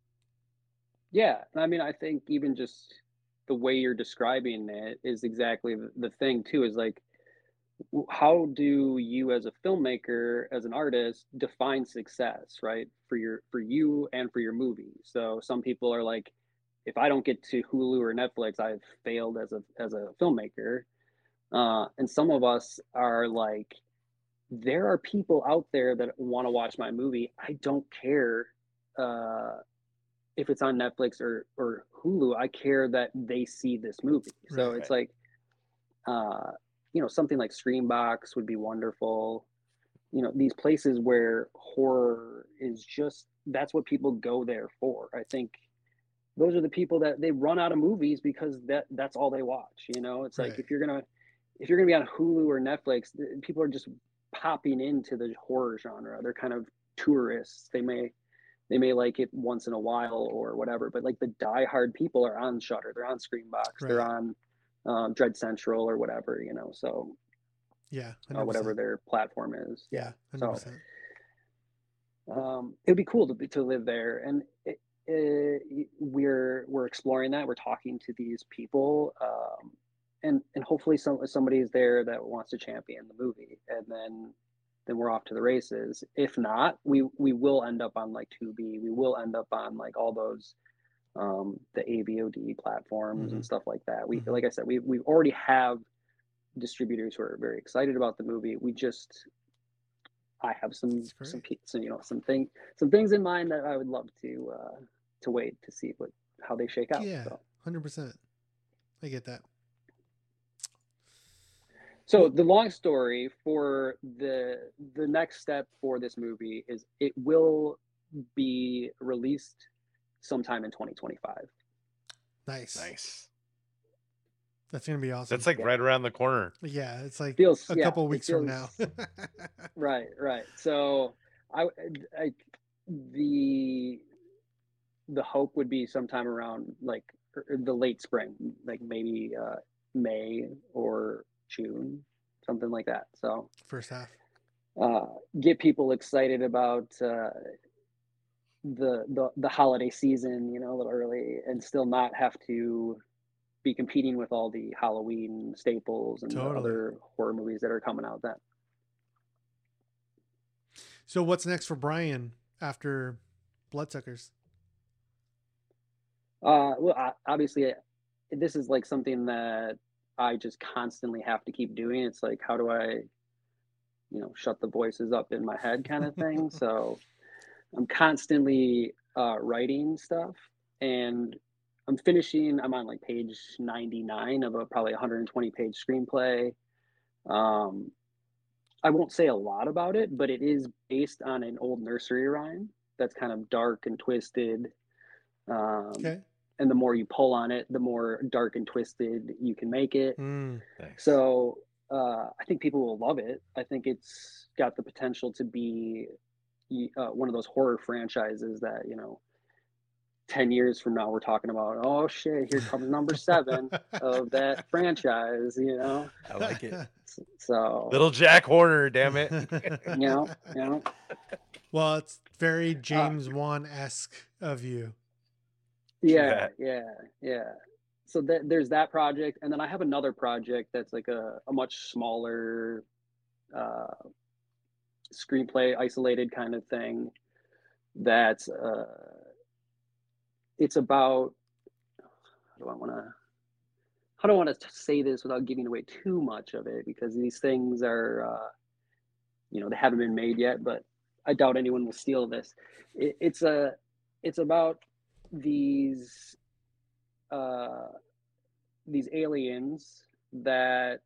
Yeah, I mean, I think even just the way you're describing it is exactly the, the thing too. Is like, how do you as a filmmaker, as an artist, define success, right? For your for you and for your movie. So some people are like, if I don't get to Hulu or Netflix, I've failed as a as a filmmaker. Uh, and some of us are like, there are people out there that want to watch my movie. I don't care uh, if it's on Netflix or or Hulu. I care that they see this movie. So Right. it's like, uh, you know, something like Screambox would be wonderful. You know, these places where horror is just, that's what people go there for. I think those are the people that they run out of movies because that that's all they watch. You know, it's like Right. if you're gonna if you're gonna be on Hulu or Netflix, people are just popping into the horror genre. They're kind of tourists. They may they may like it once in a while or whatever, but like the diehard people are on Shutter, they're on Screambox, they're Right. on um, Dread Central or whatever, you know. So Yeah. uh, whatever their platform is. Yeah. Yeah. one hundred percent. So um, it would be cool to be, to live there, and it, it, we're we're exploring that. We're talking to these people, um, and and hopefully some somebody is there that wants to champion the movie, and then then we're off to the races. If not, we we will end up on like Tubi. We will end up on like all those um, the A V O D platforms Mhm. and stuff like that. We Mhm. like I said, we we already have distributors who are very excited about the movie. We just I have some That's great. some pe- some you know some thing some things in mind that I would love to uh, to wait to see what how they shake out. Yeah. So. one hundred percent. I get that. So Well- the long story for the the next step for this movie is it will be released sometime in twenty twenty-five. Nice. Nice. That's going to be awesome. That's like Yeah. right around the corner. Yeah. It's like Feels a yeah, couple it weeks from now. feels- Right, right. So I, I the the hope would be sometime around like the late spring, like maybe uh, May or June, something like that. So First half. uh, get people excited about uh, the the the holiday season, you know, a little early, and still not have to be competing with all the Halloween staples and the Totally. other horror movies that are coming out then. So what's next for Brian after Bloodsuckers? Uh, well, obviously, this is like something that I just constantly have to keep doing. It's like, how do I, you know, shut the voices up in my head kind of thing. So I'm constantly uh, writing stuff, and I'm finishing. I'm on like page ninety-nine of a probably one hundred twenty page screenplay. Um, I won't say a lot about it, but it is based on an old nursery rhyme that's kind of dark and twisted. Um, Okay. and the more you pull on it, the more dark and twisted you can make it. Mm. Nice. So uh, I think people will love it. I think it's got the potential to be uh, one of those horror franchises that, you know, ten years from now we're talking about, oh shit, here comes number seven of that franchise, you know. I like it. So Little Jack Horner, damn it. you know, you know. Well, it's very James uh, Wan-esque of you. Yeah, yeah, yeah. So th- there's that project, and then I have another project that's like a, a much smaller uh, screenplay, isolated kind of thing. That's uh, it's about, how do I want to how do I want to say this without giving away too much of it, because these things are uh, you know, they haven't been made yet, but I doubt anyone will steal this. It, it's a it's about these uh, these aliens that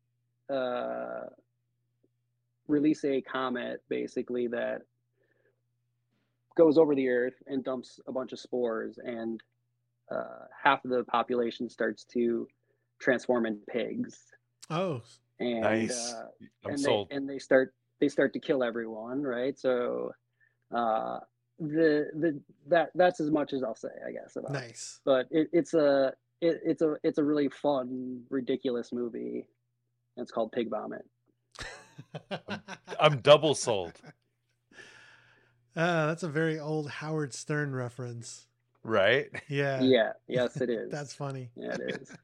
uh, release a comet, basically, that goes over the earth and dumps a bunch of spores, and uh, half of the population starts to transform into pigs. Oh, and nice. uh, I'm and sold. they and they start they start to kill everyone, right? So uh, the the that that's as much as I'll say, I guess, about nice. It. But it, it's a it, it's a it's a really fun, ridiculous movie. It's called Pig Vomit. I'm, I'm double sold. Uh, that's a very old Howard Stern reference. Right? Yeah. Yeah. Yes, it is. That's funny. Yeah, it is.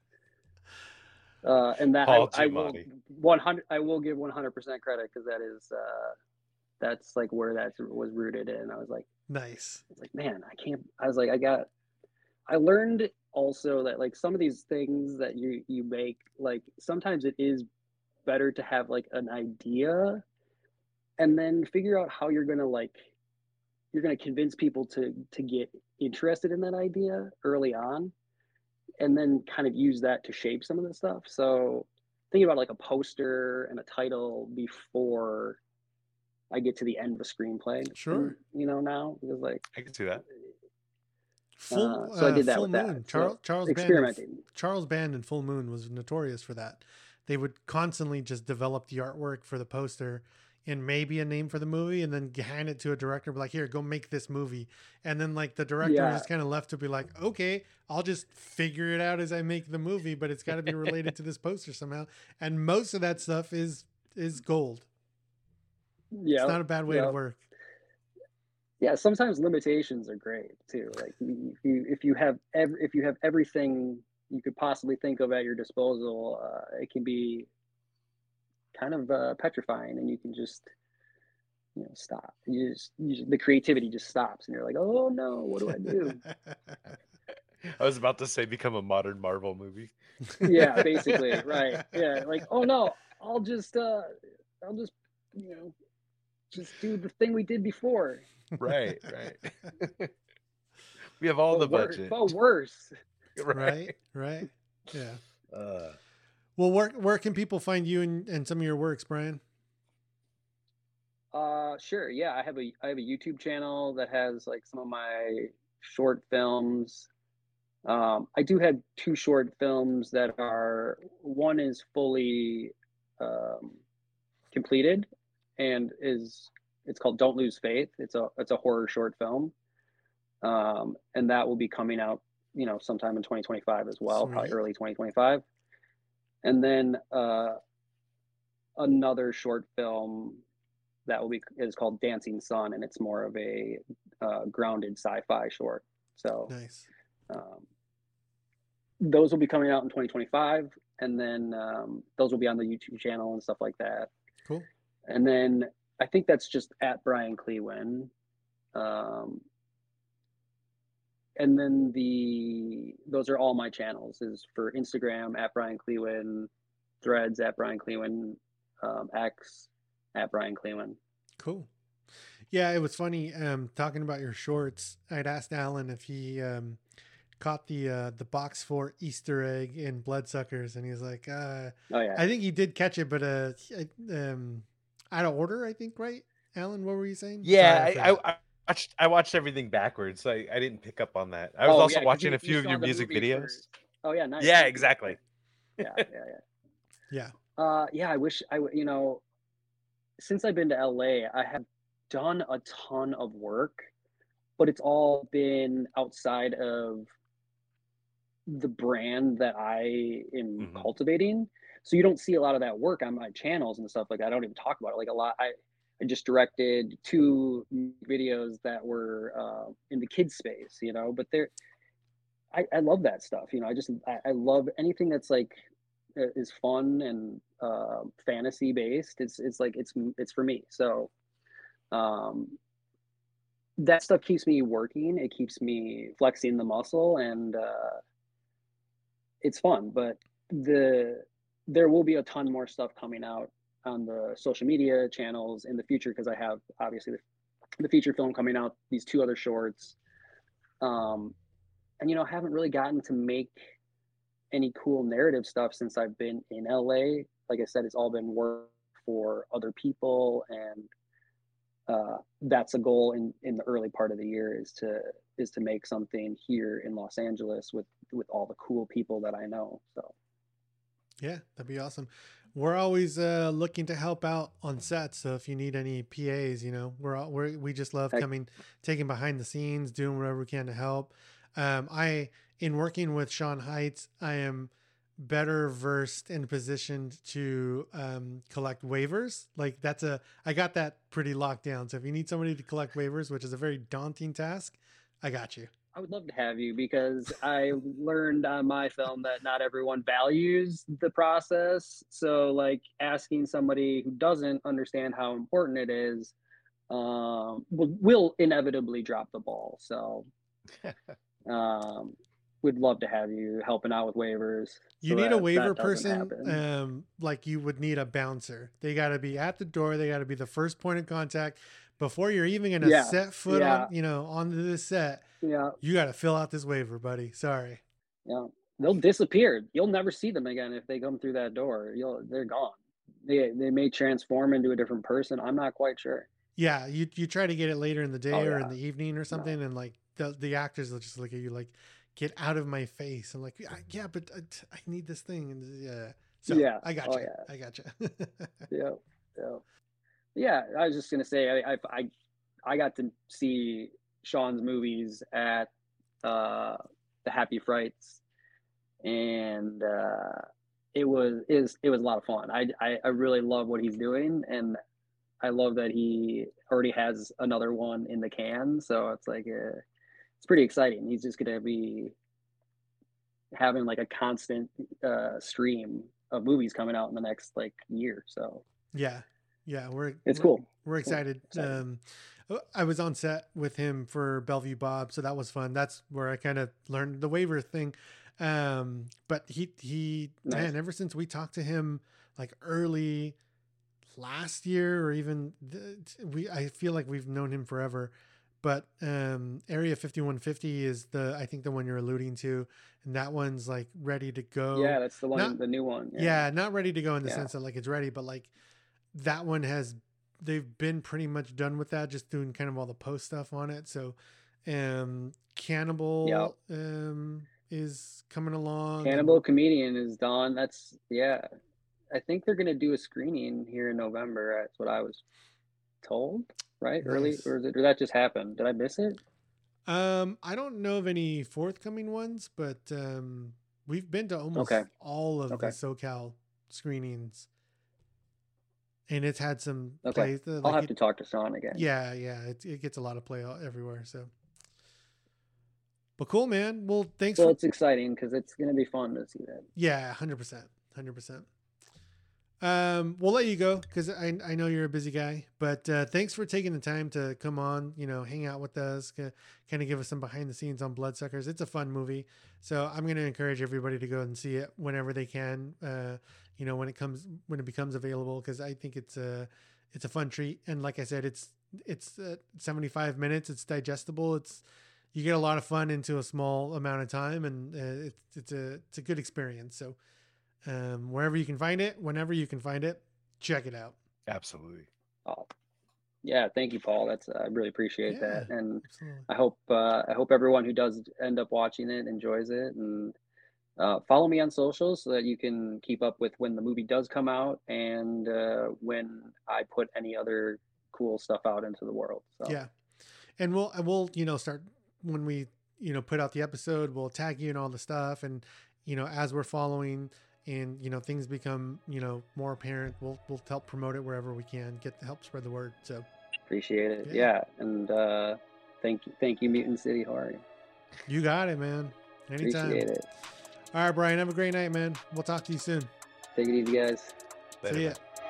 Uh, and that Paul I, I will Giamatti. one hundred. I will give one hundred percent credit, because that is uh, that's like where that was rooted in. I was like, nice. I was like, man, I can't. I was like, I got. I learned also that like some of these things that you you make, like sometimes it is better to have like an idea, and then figure out how you're gonna like you're gonna convince people to to get interested in that idea early on, and then kind of use that to shape some of the stuff. So think about like a poster and a title before I get to the end of a screenplay. Sure. And, you know, now because like I can see that. Full, uh, so I did that Full with Moon. that. Charles so Charles experimenting. Band. Charles Band in Full Moon was notorious for that. They would constantly just develop the artwork for the poster and maybe a name for the movie, and then hand it to a director, be like, here, go make this movie. And then like the director Yeah. was just kind of left to be like, okay, I'll just figure it out as I make the movie, but it's got to be related to this poster somehow. And most of that stuff is is gold. Yeah, it's not a bad way yep. to work. Yeah, sometimes limitations are great too. Like if you if you have ev- if you have everything you could possibly think of at your disposal, uh, it can be kind of uh, petrifying, and you can just you know stop. You just, you just the creativity just stops, and you're like, oh no, what do I do? I was about to say become a modern Marvel movie. Yeah, basically, right. Yeah, like, oh no, I'll just uh I'll just you know just do the thing we did before. Right, right. We have all but the worse, budget. but worse. Right, right. right. Yeah. Uh, well, where where can people find you and, and some of your works, Brian? Uh, sure. Yeah, I have a I have a YouTube channel that has like some of my short films. Um, I do have two short films that are one is fully um, completed, and is it's called Don't Lose Faith. It's a it's a horror short film, um, and that will be coming out you know sometime in twenty twenty-five as well, Sweet. Probably early twenty twenty-five. And then uh, another short film that will be is called Dancing Sun, and it's more of a uh, grounded sci-fi short. So nice. Um, those will be coming out in twenty twenty-five, and then um, those will be on the YouTube channel and stuff like that. Cool. And then I think that's just at Brian Clewin. Um, and then the those are all my channels. Is for Instagram at Brian Clewin, Threads at Brian Clewin, um, X at Brian Clewin. Cool. Yeah, it was funny. Um, talking about your shorts, I'd asked Alan if he um, caught the uh, the box four Easter egg in Bloodsuckers, and he was like, uh, Oh yeah, "I think he did catch it, but uh, um, out of order, I think." Right, Alan? What were you saying? Yeah, Sorry, I, I, I watched I watched everything backwards, so I, I didn't pick up on that. I was oh, also yeah, watching you, a few of your music videos. First. Oh yeah, nice. Yeah, exactly. Yeah, yeah, yeah. Yeah. Uh, yeah, I wish I, you know, since I've been to L A, I have done a ton of work, but it's all been outside of the brand that I am mm-hmm. cultivating. So you don't see a lot of that work on my channels and stuff like that. I don't even talk about it. Like a lot, I, I just directed two videos that were uh, in the kids space, you know, but they're, I, I love that stuff. You know, I just, I, I love anything that's like, is fun and uh, fantasy based. It's, it's like, it's, it's for me. So um, that stuff keeps me working. It keeps me flexing the muscle, and uh, it's fun. But the there will be a ton more stuff coming out on the social media channels in the future, because I have obviously the, the feature film coming out, these two other shorts, um, and you know, I haven't really gotten to make any cool narrative stuff since I've been in L A. Like I said, it's all been work for other people, and uh, that's a goal in, in the early part of the year, is to is to make something here in Los Angeles with with all the cool people that I know. So yeah, that'd be awesome. We're always uh, looking to help out on sets, so if you need any P As, you know, we're all, we're we just love Heck. coming, taking behind the scenes, doing whatever we can to help. Um, I in working with Sean Heights, I am better versed and positioned to um, collect waivers. Like that's a, I got that pretty locked down. So if you need somebody to collect waivers, which is a very daunting task, I got you. I would love to have you, because I learned on my film that not everyone values the process. So like asking somebody who doesn't understand how important it is um, will, will inevitably drop the ball. So um, we'd love to have you helping out with waivers. You so need a that, waiver that person, um, like you would need a bouncer. They got to be at the door. They got to be the first point of contact before you're even going to yeah, set foot yeah. on, you know, onto the set. Yeah, you got to fill out this waiver, buddy. Sorry. Yeah, they'll disappear. You'll never see them again if they come through that door. You'll they're gone. They they may transform into a different person. I'm not quite sure. Yeah, you you try to get it later in the day Oh, or yeah. in the evening or something, no. and like the the actors will just look at you like, "Get out of my face!" I'm like, "Yeah, yeah but I, I need this thing." And yeah, so yeah, I got oh, you. yeah. I got you. yeah, yeah, yeah. I was just gonna say, I I I, I got to see Sean's movies at uh, the Happy Frights, and uh, it was is it was a lot of fun. I, I I really love what he's doing, and I love that he already has another one in the can. So it's like uh, it's pretty exciting. He's just gonna be having like a constant uh, stream of movies coming out in the next like year. So yeah, yeah, we're it's we're, cool. We're excited. Cool. Um, I was on set with him for Bellevue Bob, so that was fun. That's where I kind of learned the waiver thing. Um, but he he nice. Man, ever since we talked to him like early last year, or even the, we, I feel like we've known him forever. But um, Area fifty-one fifty is the I think the one you're alluding to, and that one's like ready to go. Yeah, that's the one, not, the new one. Yeah. yeah, not ready to go in the yeah. sense that like it's ready, but like that one has. They've been pretty much done with that, just doing kind of all the post stuff on it. So, um, Cannibal yep. um, is coming along. Cannibal and... Comedian is done. That's yeah. I think they're gonna do a screening here in November. That's what I was told. Right, nice. Early, or, is it, or that just happened? Did I miss it? Um, I don't know of any forthcoming ones, but um, we've been to almost okay. all of okay. the SoCal screenings. And it's had some okay. plays. Uh, like I'll have it, to talk to Sean again. Yeah, yeah. It, it gets a lot of play everywhere. So, but cool, man. Well, thanks. Well, for... it's exciting because it's going to be fun to see that. Yeah, one hundred percent. one hundred percent. Um, we'll let you go because I, I know you're a busy guy, but uh, thanks for taking the time to come on, you know, hang out with us, kind of give us some behind the scenes on Bloodsuckers. It's a fun movie. So I'm going to encourage everybody to go and see it whenever they can, uh, you know, when it comes, when it becomes available, because I think it's a, it's a fun treat. And like I said, it's, it's uh, seventy-five minutes. It's digestible. It's, you get a lot of fun into a small amount of time, and uh, it's, it's a, it's a good experience. So, Um, wherever you can find it, whenever you can find it, check it out. Absolutely. Oh, yeah. Thank you, Paul. That's I really appreciate Yeah, that, and absolutely. I hope uh, I hope everyone who does end up watching it enjoys it, and uh, follow me on socials so that you can keep up with when the movie does come out and uh, when I put any other cool stuff out into the world. So Yeah, and we'll we'll you know start when we you know put out the episode. We'll tag you and all the stuff, and you know as we're following. And, you know, things become, you know, more apparent. We'll, we'll help promote it wherever we can, get to help spread the word. So appreciate it. Yeah. Yeah. And uh, thank you. Thank you, Mutant City Horror. You got it, man. Anytime. Appreciate it. All right, Brian, have a great night, man. We'll talk to you soon. Take it easy, guys. Later, See ya. man.